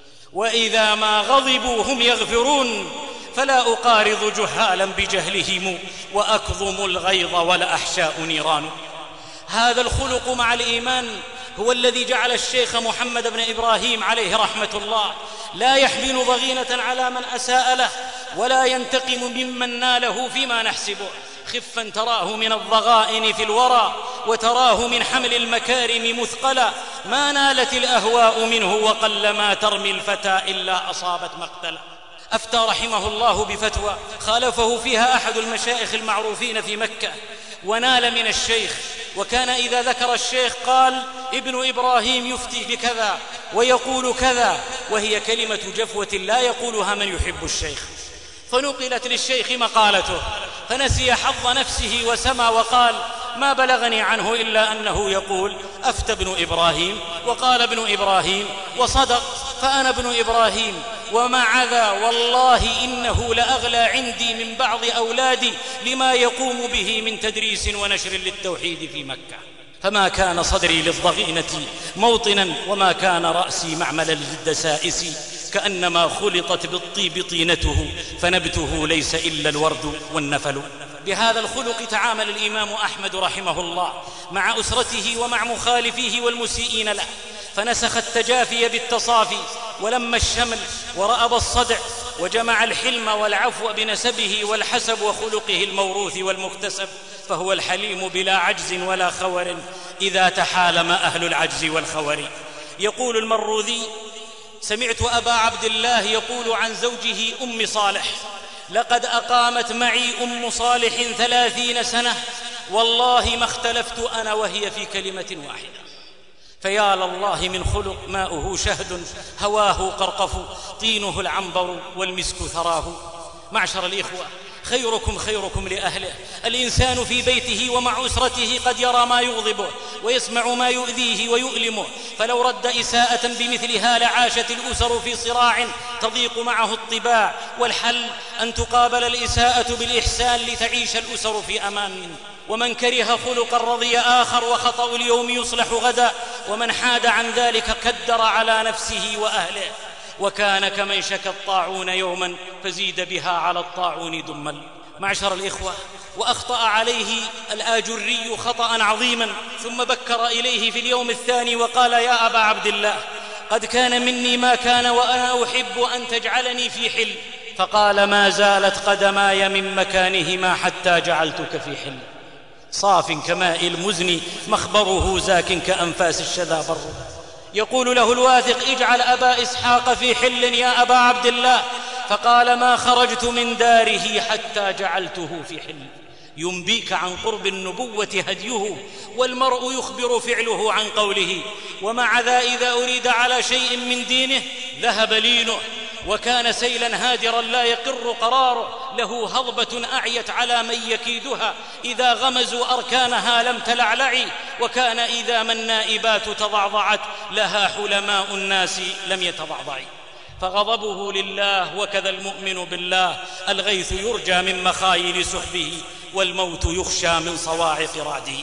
S3: وإذا ما غضبوا هم يغفرون، فلا أقارض جهالا بجهلهم، وأكظم الغيظ ولا أحشاء نيران. هذا الخلق مع الإيمان هو الذي جعل الشيخ محمد بن إبراهيم عليه رحمة الله لا يحمل ضغينة على من أساء له، ولا ينتقم ممن ناله فيما نحسبه. خفا تراه من الضغائن في الورى، وتراه من حمل المكارم مثقلا، ما نالت الأهواء منه، وقل ما ترمي الفتى إلا أصابت مقتلا. أفتى رحمه الله بفتوى خالفه فيها أحد المشايخ المعروفين في مكة، ونال من الشيخ، وكان إذا ذكر الشيخ قال: ابن إبراهيم يفتي بكذا ويقول كذا، وهي كلمة جفوة لا يقولها من يحب الشيخ. فنقلت للشيخ مقالته، فنسي حظ نفسه وسمى وقال: ما بلغني عنه إلا أنه يقول أفتى ابن إبراهيم وقال ابن إبراهيم وصدق، فأنا ابن إبراهيم. ومع ذا والله إنه لأغلى عندي من بعض أولادي لما يقوم به من تدريس ونشر للتوحيد في مكة. فما كان صدري للضغينة موطنا، وما كان رأسي معملا للدسائس، كأنما خلطت بالطيب طينته، فنبته ليس إلا الورد والنفل. بهذا الخلق تعامل الإمام أحمد رحمه الله مع أسرته ومع مخالفيه والمسيئين له، فنسخ التجافي بالتصافي، ولم الشمل، ورأب الصدع، وجمع الحلم والعفو بنسبه والحسب وخلقه الموروث والمكتسب، فهو الحليم بلا عجز ولا خور، إذا تحالم أهل العجز والخور. يقول المروذي: سمعت أبا عبد الله يقول عن زوجه أم صالح: لقد أقامت معي أم صالح ثلاثين سنة، والله ما اختلفت أنا وهي في كلمة واحدة. فيا لله من خلق، ماؤه شهد، هواه قرقف، طينه العنبر، والمسك ثراه. معشر الإخوة، خيركم خيركم لأهله. الإنسان في بيته ومع أسرته قد يرى ما يغضبه ويسمع ما يؤذيه ويؤلمه، فلو رد إساءة بمثلها لعاشت الأسر في صراع تضيق معه الطباع. والحل أن تقابل الإساءة بالإحسان لتعيش الأسر في أمان. ومن كره خلقا رضي آخر، وخطأ اليوم يصلح غدا، ومن حاد عن ذلك كدر على نفسه وأهله. وكان كمن شكى الطاعون يوما فزيد بها على الطاعون دما. معشر الإخوة، وأخطأ عليه الآجري خطأ عظيما، ثم بكر إليه في اليوم الثاني وقال: يا أبا عبد الله، قد كان مني ما كان، وأنا أحب أن تجعلني في حل. فقال: ما زالت قدماي من مكانهما حتى جعلتك في حل. صاف كماء المزن مخبره، زاك كأنفاس الشذا بر. يقول له الواثق: اجعل أبا إسحاق في حل يا أبا عبد الله. فقال: ما خرجت من داره حتى جعلته في حل. ينبيك عن قرب النبوة هديه، والمرء يخبر فعله عن قوله. ومع ذا إذا أريد على شيء من دينه ذهب لينه، وكان سيلا هادرا لا يقر قراره، له هضبة أعيت على من يكيدها، إذا غمزوا أركانها لم تلعلعي، وكان إذا ما النائبات تضعضعت لها حلماء الناس لم يتضعضعي. فغضبه لله، وكذا المؤمن بالله. الغيث يرجى من مخايل سحبه، والموت يخشى من صواعق رعده.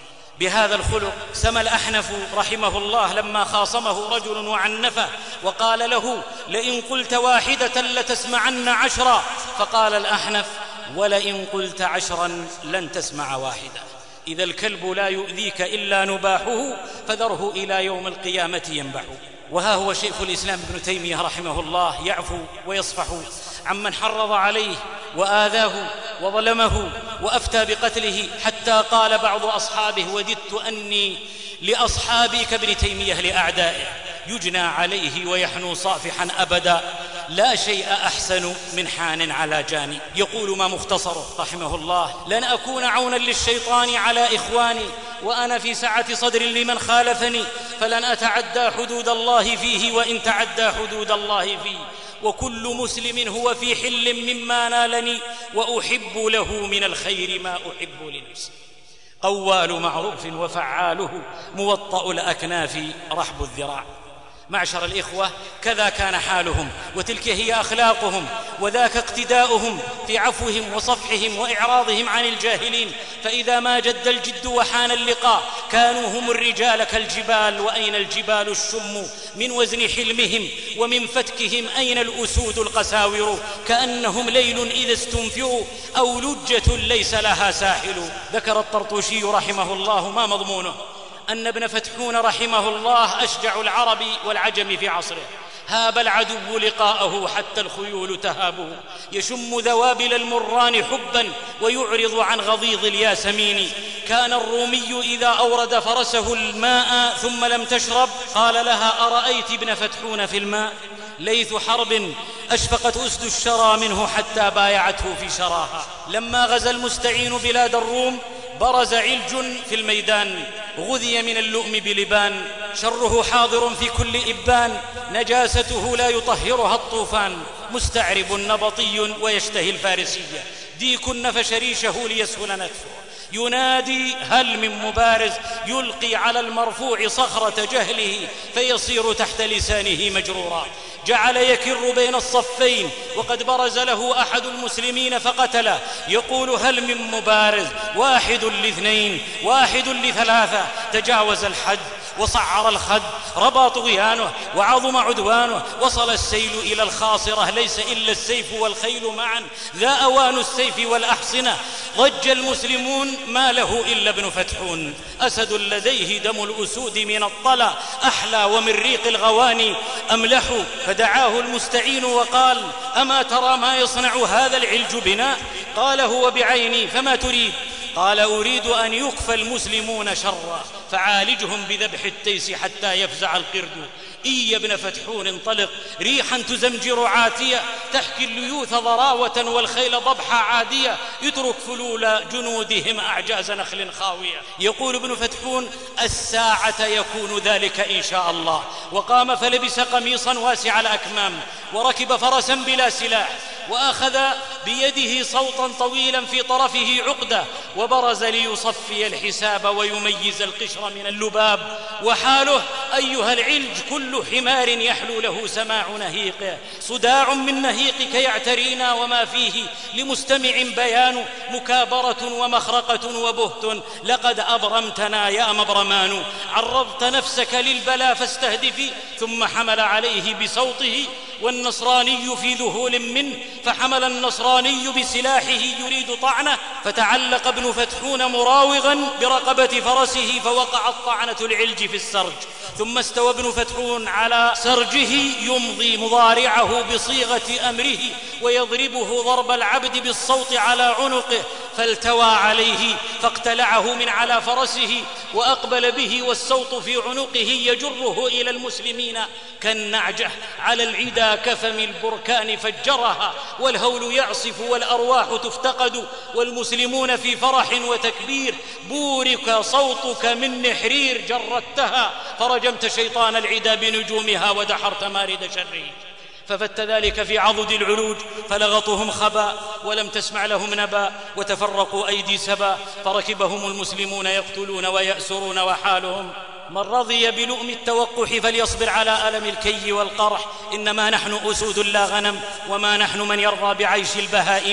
S3: بهذا الخلق سمى الأحنف رحمه الله لما خاصمه رجل وعنفه وقال له: لئن قلت واحدة لتسمعن عشرا. فقال الأحنف: ولئن قلت عشرا لن تسمع واحدة. إذا الكلب لا يؤذيك إلا نباحه فذره إلى يوم القيامة ينبح. وها هو شيخ الإسلام ابن تيمية رحمه الله يعفو ويصفح عمن حرض عليه وآذاه وظلمه وأفتى بقتله، حتى قال بعض أصحابه: وددت أني لأصحابي كابن تيمية لأعدائه، يجنى عليه ويحنو صافحا أبدا، لا شيء أحسن من حان على جاني. يقول ما مختصره رحمه الله: لن أكون عونا للشيطان على إخواني وأنا في سعة صدر لمن خالفني، فلن أتعدى حدود الله فيه وإن تعدى حدود الله فيه، وكل مسلم هو في حل مما نالني، وأحب له من الخير ما أحب لنفسي. قوال معروف وفعاله موطأ الأكناف رحب الذراع. معشر الإخوة، كذا كان حالهم، وتلك هي أخلاقهم، وذاك اقتداؤهم في عفوهم وصفحهم وإعراضهم عن الجاهلين. فإذا ما جد الجد وحان اللقاء كانوا هم الرجال كالجبال، وأين الجبال الشم من وزن حلمهم، ومن فتكهم أين الأسود القساور، كأنهم ليل إذا استنفروا أو لجة ليس لها ساحل. ذكر الطرطوشي رحمه الله ما مضمونه أن ابن فتحون رحمه الله أشجع العرب والعجم في عصره، هاب العدو لقاءه حتى الخيول تهابه، يشم ذوابل المران حبا ويعرض عن غضيض الياسمين. كان الرومي إذا أورد فرسه الماء ثم لم تشرب قال لها: أرأيت ابن فتحون في الماء؟ ليث حرب أشفقت أسد الشرى منه حتى بايعته في شراها. لما غزا المستعين بلاد الروم برز علج في الميدان، غذي من اللؤم بلبان، شره حاضر في كل إبان، نجاسته لا يطهرها الطوفان، مستعرب نبطي ويشتهي الفارسية، ديك نفش ريشه ليسهل نتفه، ينادي هل من مبارز، يلقي على المرفوع صخرة جهله فيصير تحت لسانه مجرورا، جعل يكر بين الصفين وقد برز له أحد المسلمين فقتله، يقول هل من مبارز، واحد لاثنين واحد لثلاثة، تجاوز الحد وصعر الخد، ربى طغيانه وعظم عدوانه، وصل السيل إلى الخاصرة، ليس إلا السيف والخيل معا، ذا أوان السيف والأحصنة، ضج المسلمون ما له إلا ابن فتحون، أسد لديه دم الأسود من الطلى أحلى ومن ريق الغواني أملح، فدعاه المستعين وقال: أما ترى ما يصنع هذا العلج بنا؟ قال: هو بعيني، فما تريد؟ قال: أريد أن يكفى المسلمون شرا فعالجهم بذبح التيس حتى يفزع القرد. إي يا ابن فتحون انطلق، ريحا تزمجر عاتية تحكي الليوث ضراوة والخيل ضبحا عادية، يترك فلول جنودهم أعجاز نخل خاوية. يقول ابن فتحون: الساعة يكون ذلك إن شاء الله. وقام فلبس قميصا واسع الأكمام وركب فرسا بلا سلاح، وأخذ بيده صوتا طويلا في طرفه عقدة، وبرز ليصفي الحساب ويميز القشر من اللباب. وحاله أيها العلج كل حمار يحلو له سماع نهيقه، صداع من نهيقك يعترينا وما فيه لمستمع بيان، مكابرة ومخرقة وبهت، لقد أبرمتنا يا مبرمان، عرضت نفسك للبلا فاستهدفي. ثم حمل عليه بصوته والنصراني في ذهول منه، فحمل النصراني بسلاحه يريد طعنه، فتعلق ابن فتحون مراوغا برقبة فرسه فوقعت طعنة العلج في السرج، ثم استوى ابن فتحون على سرجه يمضي مضارعه بصيغة أمره ويضربه ضرب العبد بالصوت على عنقه، فالتوى عليه فاقتلعه من على فرسه وأقبل به والصوت في عنقه يجره إلى المسلمين كالنعجة على العدا كفم البركان فجرها، والهول يعصف والأرواح تفتقد، والمسلمون في فرح وتكبير، بورك صوتك من نحرير جردتها، فرجمت شيطان العدا بنجومها ودحرت مارد شره. ففت ذلك في عضد العلوج فلغطهم خبا ولم تسمع لهم نبا، وتفرقوا أيدي سبا، فركبهم المسلمون يقتلون ويأسرون، وحالهم من رضي بلؤم التوقح فليصبر على ألم الكي والقرح، إنما نحن أسود لا غنم، وما نحن من يرضى بعيش البهائم،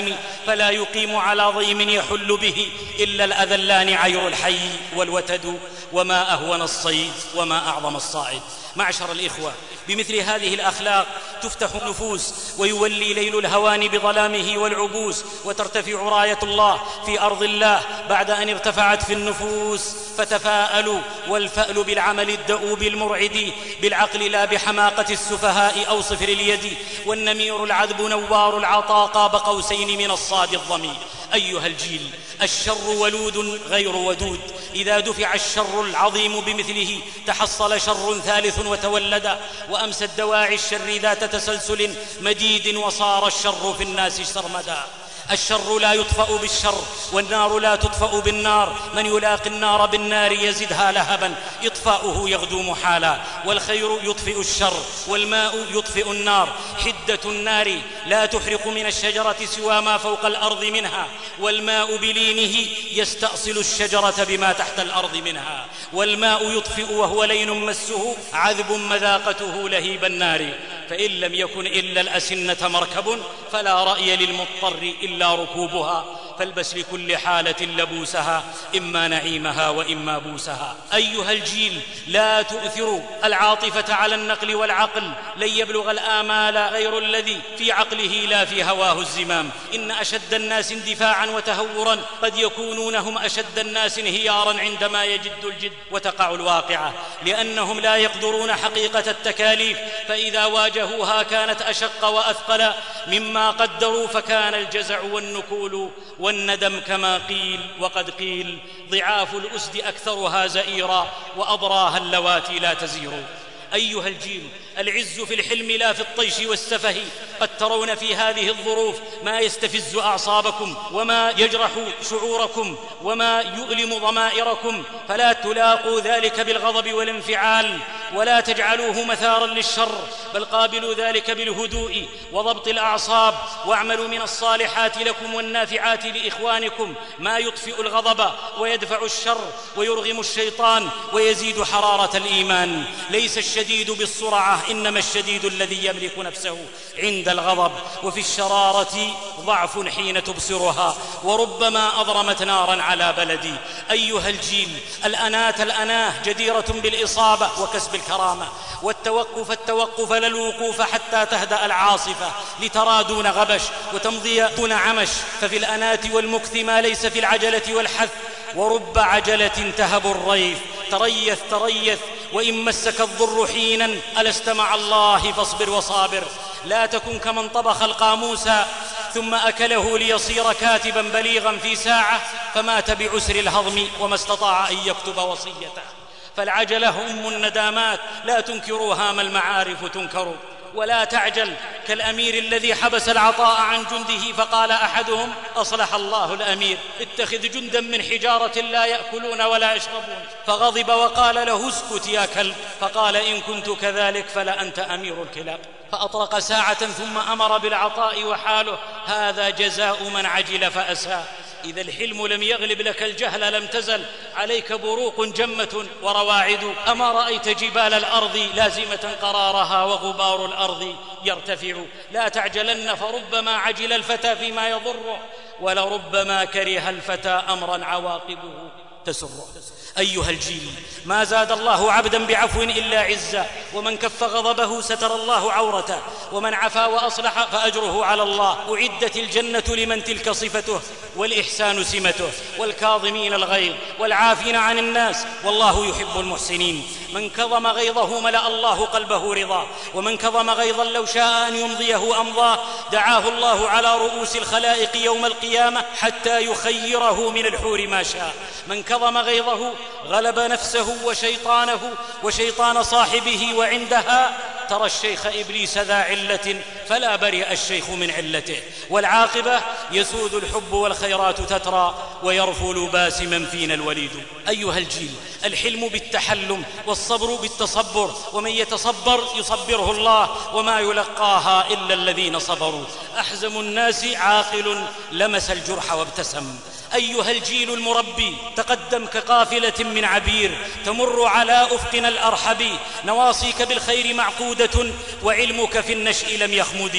S3: فلا يقيم على ضيم يحل به إلا الأذلان عير الحي والوتد، وما أهون الصيد وما أعظم الصائد. معشر الإخوة، بمثل هذه الأخلاق تفتح النفوس ويولي ليل الهوان بظلامه والعبوس، وترتفع راية الله في أرض الله بعد أن ارتفعت في النفوس. فتفاءلوا، والفأل بالعمل الدؤوب المرعد، بالعقل لا بحماقة السفهاء أو صفر اليد. والنمير العذب نوار العطاء قاب قوسين من الصاد الضمير. أيها الجيل، الشر ولود غير ودود، إذا دفع الشر العظيم بمثله تحصل شر ثالث وتولد، وأمست دواعي الشر ذات تسلسل مديد، وصار الشر في الناس سرمدا. الشر لا يطفأ بالشر، والنار لا تطفأ بالنار. من يلاقي النار بالنار يزدها لهبا، إطفاؤه يغدو محالا. والخير يطفئ الشر، والماء يطفئ النار. حدة النار لا تحرق من الشجرة سوى ما فوق الأرض منها، والماء بلينه يستأصل الشجرة بما تحت الأرض منها. والماء يطفئ وهو لين مسه، عذب مذاقته لهيب النار. فإن لم يكن إلا الأسنة مركب، فلا رأي للمضطر إلا ركوبها. فالبس لكل حالة لبوسها، إما نعيمها وإما بوسها. أيها الجيل، لا تؤثروا العاطفة على النقل والعقل، لن يبلغ الآمال غير الذي في عقله لا في هواه الزمام. إن أشد الناس اندفاعا وتهورا قد يكونون هم أشد الناس انهيارا عندما يجد الجد وتقع الواقعة، لأنهم لا يقدرون حقيقة التكاليف، فإذا واجهوها كانت أشق وأثقل مما قدروا، فكان الجزع والنكول والندم كما قيل. وقد قيل: ضعاف الأسد أكثرها زئيرا، وأضراها اللواتي لا تزير. أيها الجيل، العز في الحلم لا في الطيش والسفه. قد ترون في هذه الظروف ما يستفز أعصابكم، وما يجرح شعوركم، وما يؤلم ضمائركم، فلا تلاقوا ذلك بالغضب والانفعال، ولا تجعلوه مثارا للشر، بل قابلوا ذلك بالهدوء وضبط الأعصاب. واعملوا من الصالحات لكم والنافعات لإخوانكم ما يطفئ الغضب ويدفع الشر ويرغم الشيطان ويزيد حرارة الإيمان. ليس الشديد بالسرعة، إنما الشديد الذي يملك نفسه عند الغضب. وفي الشرارة ضعف حين تبصرها، وربما أضرمت نارا على بلدي. أيها الجيل، الأناة الأناه جديرة بالإصابة وكسب الكرامة، والتوقف التوقف لا الوقوف حتى تهدأ العاصفة، لترى دون غبش وتمضي دون عمش. ففي الأناة والمكث ما ليس في العجلة والحث. ورب عجلة تهب الريث، تريث تريث وإن مسك الضر حينا ألست مع الله فاصبر وصابر. لا تكن كمن طبخ القاموس ثم أكله ليصير كاتبا بليغا في ساعة، فمات بعسر الهضم وما استطاع أن يكتب وصيته. فالعجلة أم الندامات، لا تنكروها ما المعارف تنكر. ولا تعجل كالأمير الذي حبس العطاء عن جنده، فقال أحدهم: أصلح الله الأمير، اتخذ جندا من حجارة لا يأكلون ولا يشربون. فغضب وقال له: اسكت يا كلب. فقال: إن كنت كذلك فلا أنت أمير الكلاب. فأطرق ساعة ثم أمر بالعطاء، وحاله هذا جزاء من عجل فأساء. إذا الحلم لم يغلب لك الجهل لم تزل عليك بروق جمة ورواعد. أما رأيت جبال الأرض لازمة قرارها، وغبار الأرض يرتفع. لا تعجلن، فربما عجل الفتى فيما يضره، ولربما كره الفتى أمرا عواقبه تسره. أيها الجيل، ما زاد الله عبدا بعفو إلا عزا، ومن كف غضبه ستر الله عورته، ومن عفا وأصلح فأجره على الله. أعدت الجنة لمن تلك صفته، والإحسان سمته، والكاظمين الغيظ والعافين عن الناس، والله يحب المحسنين. من كظم غيظه ملأ الله قلبه رضا، ومن كظم غيظا لو شاء أن يمضيه أمضاه. دعاه الله على رؤوس الخلائق يوم القيامة حتى يخيره من الحور ما شاء. من كظم غيظه غلب نفسه وشيطانه وشيطان صاحبه، وعندها ترى الشيخ إبليس ذا علة، فلا برئ الشيخ من علته. والعاقبة يسود الحب والخيرات تترى، ويرفل باسما فينا الوليد. أيها الجيل، الحلم بالتحلم، والصبر بالتصبر، ومن يتصبر يصبره الله، وما يلقاها إلا الذين صبروا. أحزم الناس عاقل لمس الجرح وابتسم. أيها الجيل المربي، تقدم كقافلة من عبير تمر على أفقنا الأرحب. نواصيك بالخير معقودة، وعلمك في النشء لم يخمد.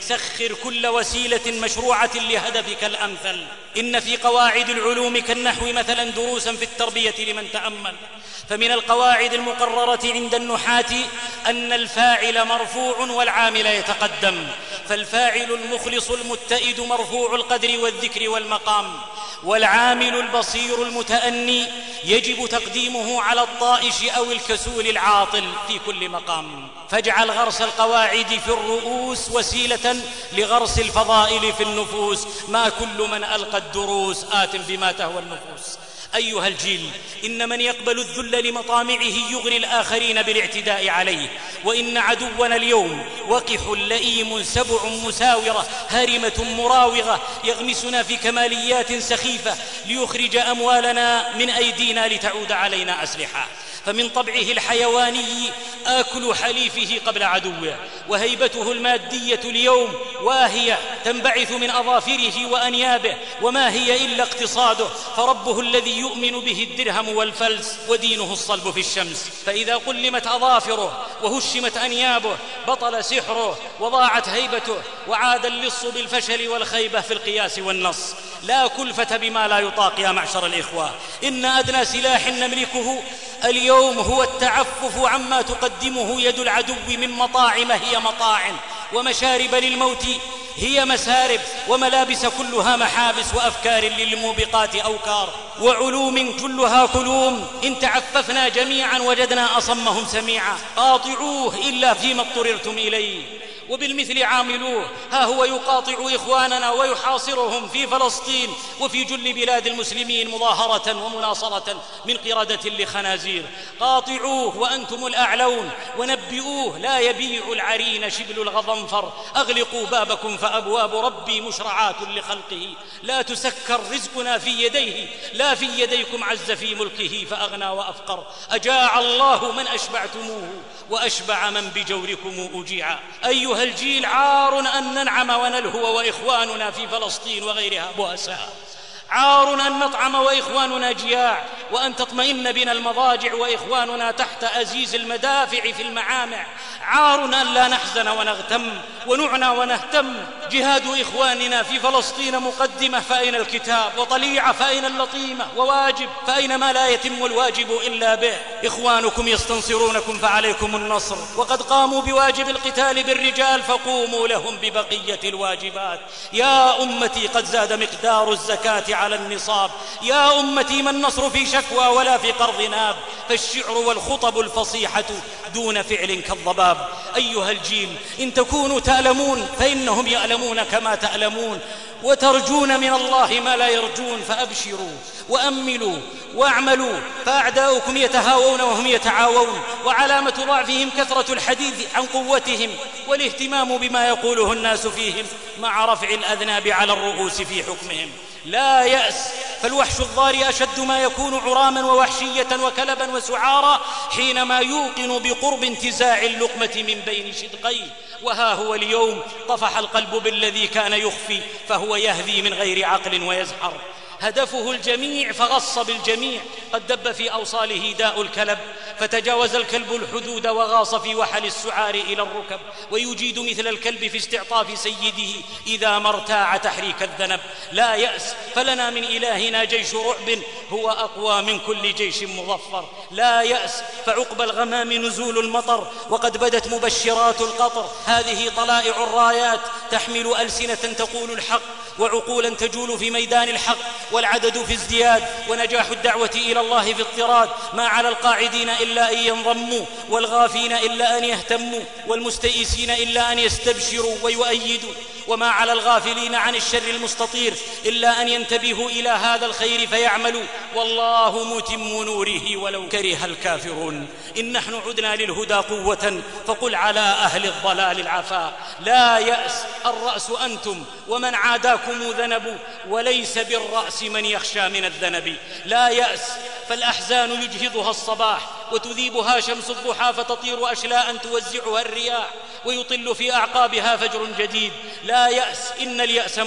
S3: سخر كل وسيلة مشروعة لهدفك الأمثل. إن في قواعد العلوم كالنحو مثلا دروسا في التربية لمن تأمل. فمن القواعد المقررة عند النحاة أن الفاعل مرفوع والعامل يتقدم، فالفاعل المخلص المتئد مرفوع القدر والذكر والمقام، والعامل البصير المتأني يجب تقديمه على الطائش أو الكسول العاطل في كل مقام. فاجعل غرس القواعد في الرؤوس وسيلة لغرس الفضائل في النفوس. ما كل من ألقى الدروس آت بما تهوى النفوس. أيها الجيل، إن من يقبل الذل لمطامعه يغري الآخرين بالاعتداء عليه. وإن عدونا اليوم وقح لئيم سبع مساورة هارمة مراوغة يغمسنا في كماليات سخيفة ليخرج أموالنا من أيدينا لتعود علينا أسلحة. فمن طبعه الحيواني آكل حليفه قبل عدوه، وهيبته المادية اليوم واهية تنبعث من أظافره وأنيابه، وما هي إلا اقتصاده، فربه الذي يؤمن به الدرهم والفلس ودينه الصلب في الشمس. فإذا قلمت أظافره وهشمت أنيابه بطل سحره وضاعت هيبته، وعاد اللص بالفشل والخيبة في القياس والنص. لا كلفة بما لا يطاق يا معشر الإخوة. إن أدنى سلاح نملكه اليوم هو التعفف عما تقدمه يد العدو من مطاعم هي مطاعم، ومشارب للموت هي مسارب، وملابس كلها محابس، وأفكار للموبقات أوكار، وعلوم كلها كلوم. إن تعففنا جميعا وجدنا أصمهم سميعا. قاطعوه إلا فيما اضطررتم إليه، وبالمثل عاملوه. ها هو يقاطع إخواننا ويحاصرهم في فلسطين وفي جل بلاد المسلمين مظاهرة ومناصرة من قردة لخنازير. قاطعوه وأنتم الأعلون، ونبئوه لا يبيع العرين شبل الغضنفر. أغلقوا بابكم فأبواب ربي مشرعات لخلقه، لا تسكر رزقنا في يديه، لا في يديكم عز في ملكه فأغنى وأفقر. أجاع الله من أشبعتموه، وأشبع من بجوركم أجيعا. أيها الجيل، عار أن ننعم ونلهو وإخواننا في فلسطين وغيرها بؤساء. عار أن نطعم وإخواننا جياع، وأن تطمئن بنا المضاجع وإخواننا تحت أزيز المدافع في المعامع. عار أن لا نحزن ونغتم ونعنى ونهتم. جهاد إخواننا في فلسطين مقدمة، فأين الكتاب؟ وطليعة، فأين اللطيمة؟ وواجب، فأين ما لا يتم الواجب إلا به؟ إخوانكم يستنصرونكم فعليكم النصر، وقد قاموا بواجب القتال بالرجال فقوموا لهم ببقية الواجبات. يا أمتي، قد زاد مقدار الزكاة على النصاب. يا أمتي، ما النصر في شكوى ولا في قرض ناب، فالشعر والخطب الفصيحة دون فعل كالضباب. أيها الجيل، إن تكونوا تألمون فإنهم يألمون كما تألمون، وترجون من الله ما لا يرجون، فأبشروا وأملوا واعملوا، فأعداؤكم يتهاوون وهم يتعاوون، وعلامة ضعفهم كثرة الحديث عن قوتهم والاهتمام بما يقوله الناس فيهم، مع رفع الأذناب على الرؤوس في حكمهم. لا يأس، فالوحش الضاري أشد ما يكون عراما ووحشية وكلبا وسعارا حينما يوقن بقرب انتزاع اللقمة من بين شدقيه. وها هو اليوم طفح القلب بالذي كان يخفي، فهو يهذي من غير عقل ويزحر. هدفه الجميع فغص بالجميع. قد دب في أوصاله داء الكلب، فتجاوز الكلب الحدود وغاص في وحل السعار إلى الركب، ويجيد مثل الكلب في استعطاف سيده إذا ما ارتاع تحريك الذنب. لا يأس، فلنا من إلهنا جيش رعب هو أقوى من كل جيش مظفر. لا يأس، فعقب الغمام نزول المطر، وقد بدت مبشرات القطر. هذه طلائع الرايات تحمل ألسنة تقول الحق، وعقولا تجول في ميدان الحق، والعدد في ازدياد، ونجاح الدعوة إلى الله في اضطراد. ما على القاعدين إلا أن ينضموا، والغافين إلا أن يهتموا، والمستئسين إلا أن يستبشروا ويؤيدوا. وما على الغافلين عن الشر المستطير إلا أن ينتبهوا إلى هذا الخير فيعملوا، والله متم نوره ولو كره الكافرون. إن نحن عدنا للهدى قوة، فقل على أهل الضلال العفا. لا يأس، الرأس أنتم، ومن عاداكم ذنب، وليس بالرأس من يخشى من الذنب. لا يأس، فالأحزان يجهضها الصباح، وتذيبها شمس الضحى، فتطير أشلاء توزعها الرياح، ويطل في أعقابها فجر جديد. لا يأس، إن اليأس موت،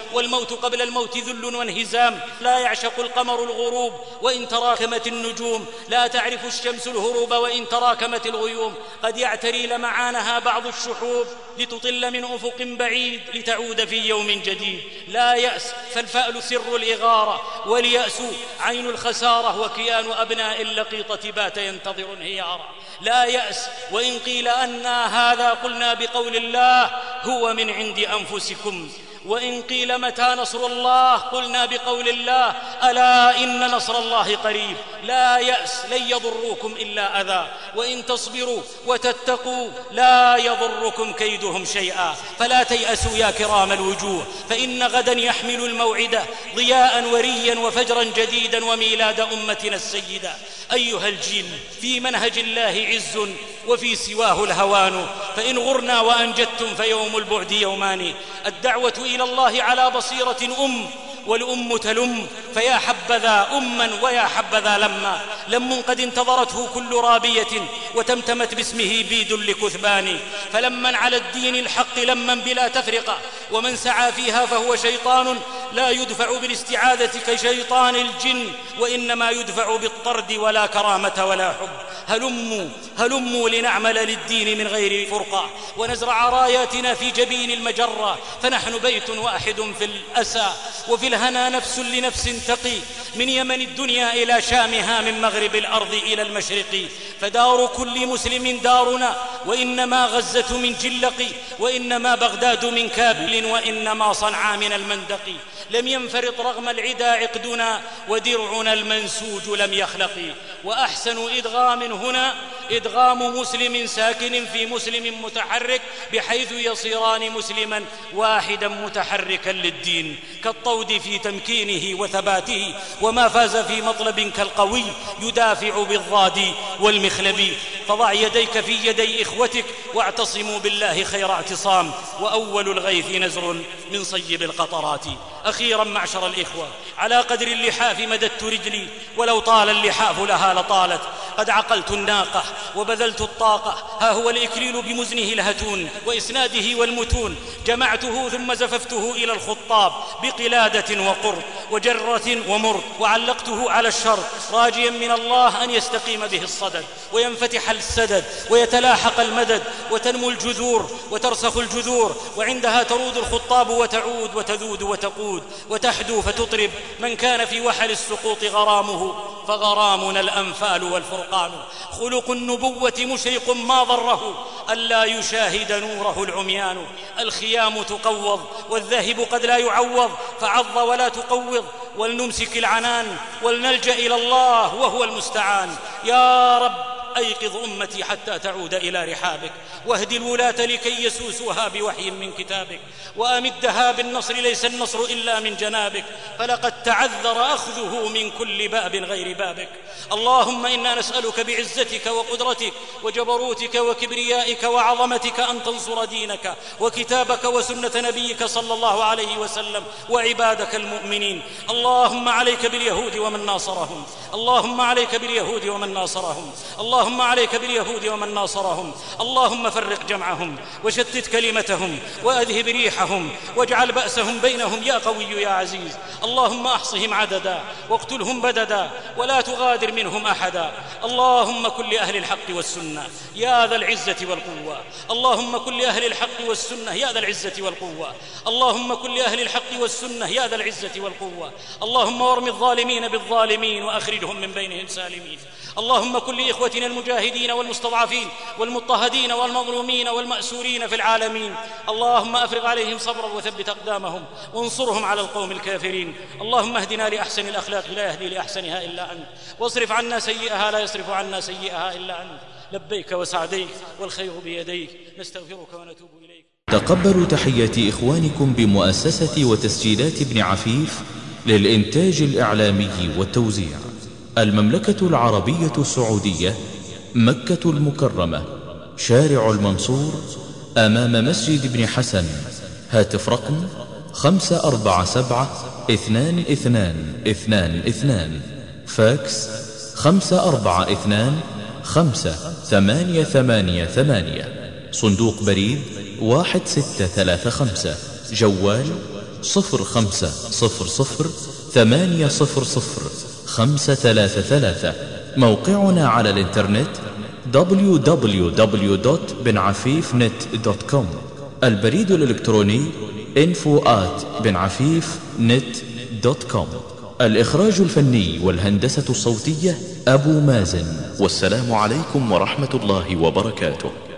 S3: والموت قبل الموت ذل وانهزام. لا يعشق القمر الغروب وإن تراكمت النجوم، لا تعرف الشمس الهروب وإن تراكمت الغيوم. قد يعتري لمعانها بعض الشحوب لتطل من أفق بعيد لتعود في يوم جديد. لا يأس فالفأل سر الإغارة، واليأس عين الخسارة، وكيان أبناء اللقيطة بات ينتظر انهيارا. لا يأس وإن قيل أنا هذا قلنا بقول الله هو من عند أنفسكم، وإن قيل متى نصر الله قلنا بقول الله ألا إن نصر الله قريب. لا يأس لن يضروكم إلا أذى، وإن تصبروا وتتقوا لا يضركم كيدهم شيئا. فلا تيأسوا يا كرام الوجوه، فإن غدا يحمل الموعدة ضياء وريا وفجرا جديدا وميلاد أمتنا السيدة. أيها الجيل، في منهج الله عز وفي سواه الهوان، فإن غرنا وأنجدتم فيوم البعد يومان. الدعوة إلى الله على بصيرة أم، والأم تلم، فيا حبذا أما ويا حبذا لما. لم قد انتظرته كل رابية وتمتمت باسمه بيد لكثبان. فلمن على الدين الحق لما بلا تفرقة، ومن سعى فيها فهو شيطان. لا يدفع بالاستعاذة كشيطان الجن، وإنما يدفع بالطرد، ولا كرامة ولا حب. هلموا هلموا لنعمل للدين من غير فرقة، ونزرع راياتنا في جبين المجرة. فنحن بيت واحد في الأسى، وفي الهنا نفس لنفس تقي. من يمن الدنيا إلى شامها، من مغرب الأرض إلى المشرق. فدار كل مسلم دارنا، وإنما غزة من جلق، وإنما بغداد من كابل، وإنما صنعاء من المندق. لم ينفرط رغم العدا عقدنا، ودرعنا المنسوج لم يخلق. وأحسن إدغام هنا إدغام مسلم ساكن في مسلم متحرك، بحيث يصيران مسلما واحدا متحركا للدين، كالطود في تمكينه وثباته. وما فاز في مطلب كالقوي يدافع بالضاد والمخلب. فضع يديك في يدي إخوتك، واعتصموا بالله خير اعتصام. وأول الغيث نزر من صيب القطرات. أخيرا معشر الإخوة، على قدر اللحاف مددت رجلي، ولو طال اللحاف لها لطالت. قد عقلت الناقة وبذلت الطاقة، ها هو الإكليل بمزنه الهتون وإسناده والمتون. جمعته ثم زففته إلى الخطاب بقلادة وقرب وجرة ومر، وعلقته على الشر، راجيا من الله أن يستقيم به الصدد، وينفتح السدد، ويتلاحق المدد، وتنمو الجذور وترسخ الجذور. وعندها ترود الخطاب وتعود وتذود وتقود وتحدو فتطرب. من كان في وحل السقوط غرامه، فغرامنا الأنفال والفرقان. خلق النبوة مشرق ما ضره، ألا يشاهد نوره العميان. الخيام تقوض والذاهب قد لا يعوض، فعض ولا تقوض. ولنمسك العنان ولنلجأ إلى الله وهو المستعان. يا رب أيقظ أمتي حتى تعود إلى رحابك، واهد الولاة لكي يسوسوها بوحي من كتابك، وأمدها بالنصر، ليس النصر إلا من جنابك، فلقد تعذر أخذه من كل باب غير بابك. اللهم إنا نسألك بعزتك وقدرتك وجبروتك وكبريائك وعظمتك أن تنصر دينك وكتابك وسنة نبيك صلى الله عليه وسلم وعبادك المؤمنين. اللهم عليك باليهود ومن ناصرهم، اللهم عليك باليهود ومن ناصرهم، اللهم عليك باليهود ومن ناصرهم. اللهم فرق جمعهم وشتت كلمتهم وأذهب ريحهم، واجعل بأسهم بينهم يا قوي يا عزيز. اللهم أحصهم عددا واقتلهم بددا، ولا تغادر منهم أحدا. اللهم كن لأهل الحق والسنة يا ذا العزة والقوة، اللهم كن لأهل الحق والسنة يا ذا العزة والقوة، اللهم كن لأهل الحق والسنة يا ذا العزة والقوة. اللهم وارم الظالمين بالظالمين وأخرجهم من بينهم سالمين. اللهم كن لإخوتنا المجاهدين والمستضعفين والمضطهدين والمظلومين والمأسورين في العالمين. اللهم أفرغ عليهم صبرا وثبت أقدامهم وانصرهم على القوم الكافرين. اللهم اهدنا لأحسن الأخلاق لا يهدي لأحسنها إلا أنت، واصرف عنا سيئها لا يصرف عنا سيئها إلا أنت. لبيك وسعديك والخير بيديك، نستغفرك ونتوب إليك.
S1: تقبلوا تحيات إخوانكم بمؤسسة وتسجيلات ابن عفيف للإنتاج الإعلامي والتوزيع، المملكة العربية السعودية، مكة المكرمة، شارع المنصور، أمام مسجد ابن حسن. هاتف رقم خمسة أربعة سبعة اثنان اثنان اثنان اثنان، فاكس خمسة أربعة اثنان خمسة ثمانية ثمانية ثمانية، صندوق بريد واحد ستة ثلاثة خمسة، جوال صفر خمسة صفر صفر ثمانية صفر صفر خمسة ثلاثة ثلاثة. موقعنا على الإنترنت دبليو دبليو دبليو دوت بن عفيف نت دوت كوم. البريد الإلكتروني إنفو آت بن عفيف نت دوت كوم. الإخراج الفني والهندسة الصوتية أبو مازن. والسلام عليكم ورحمة الله وبركاته.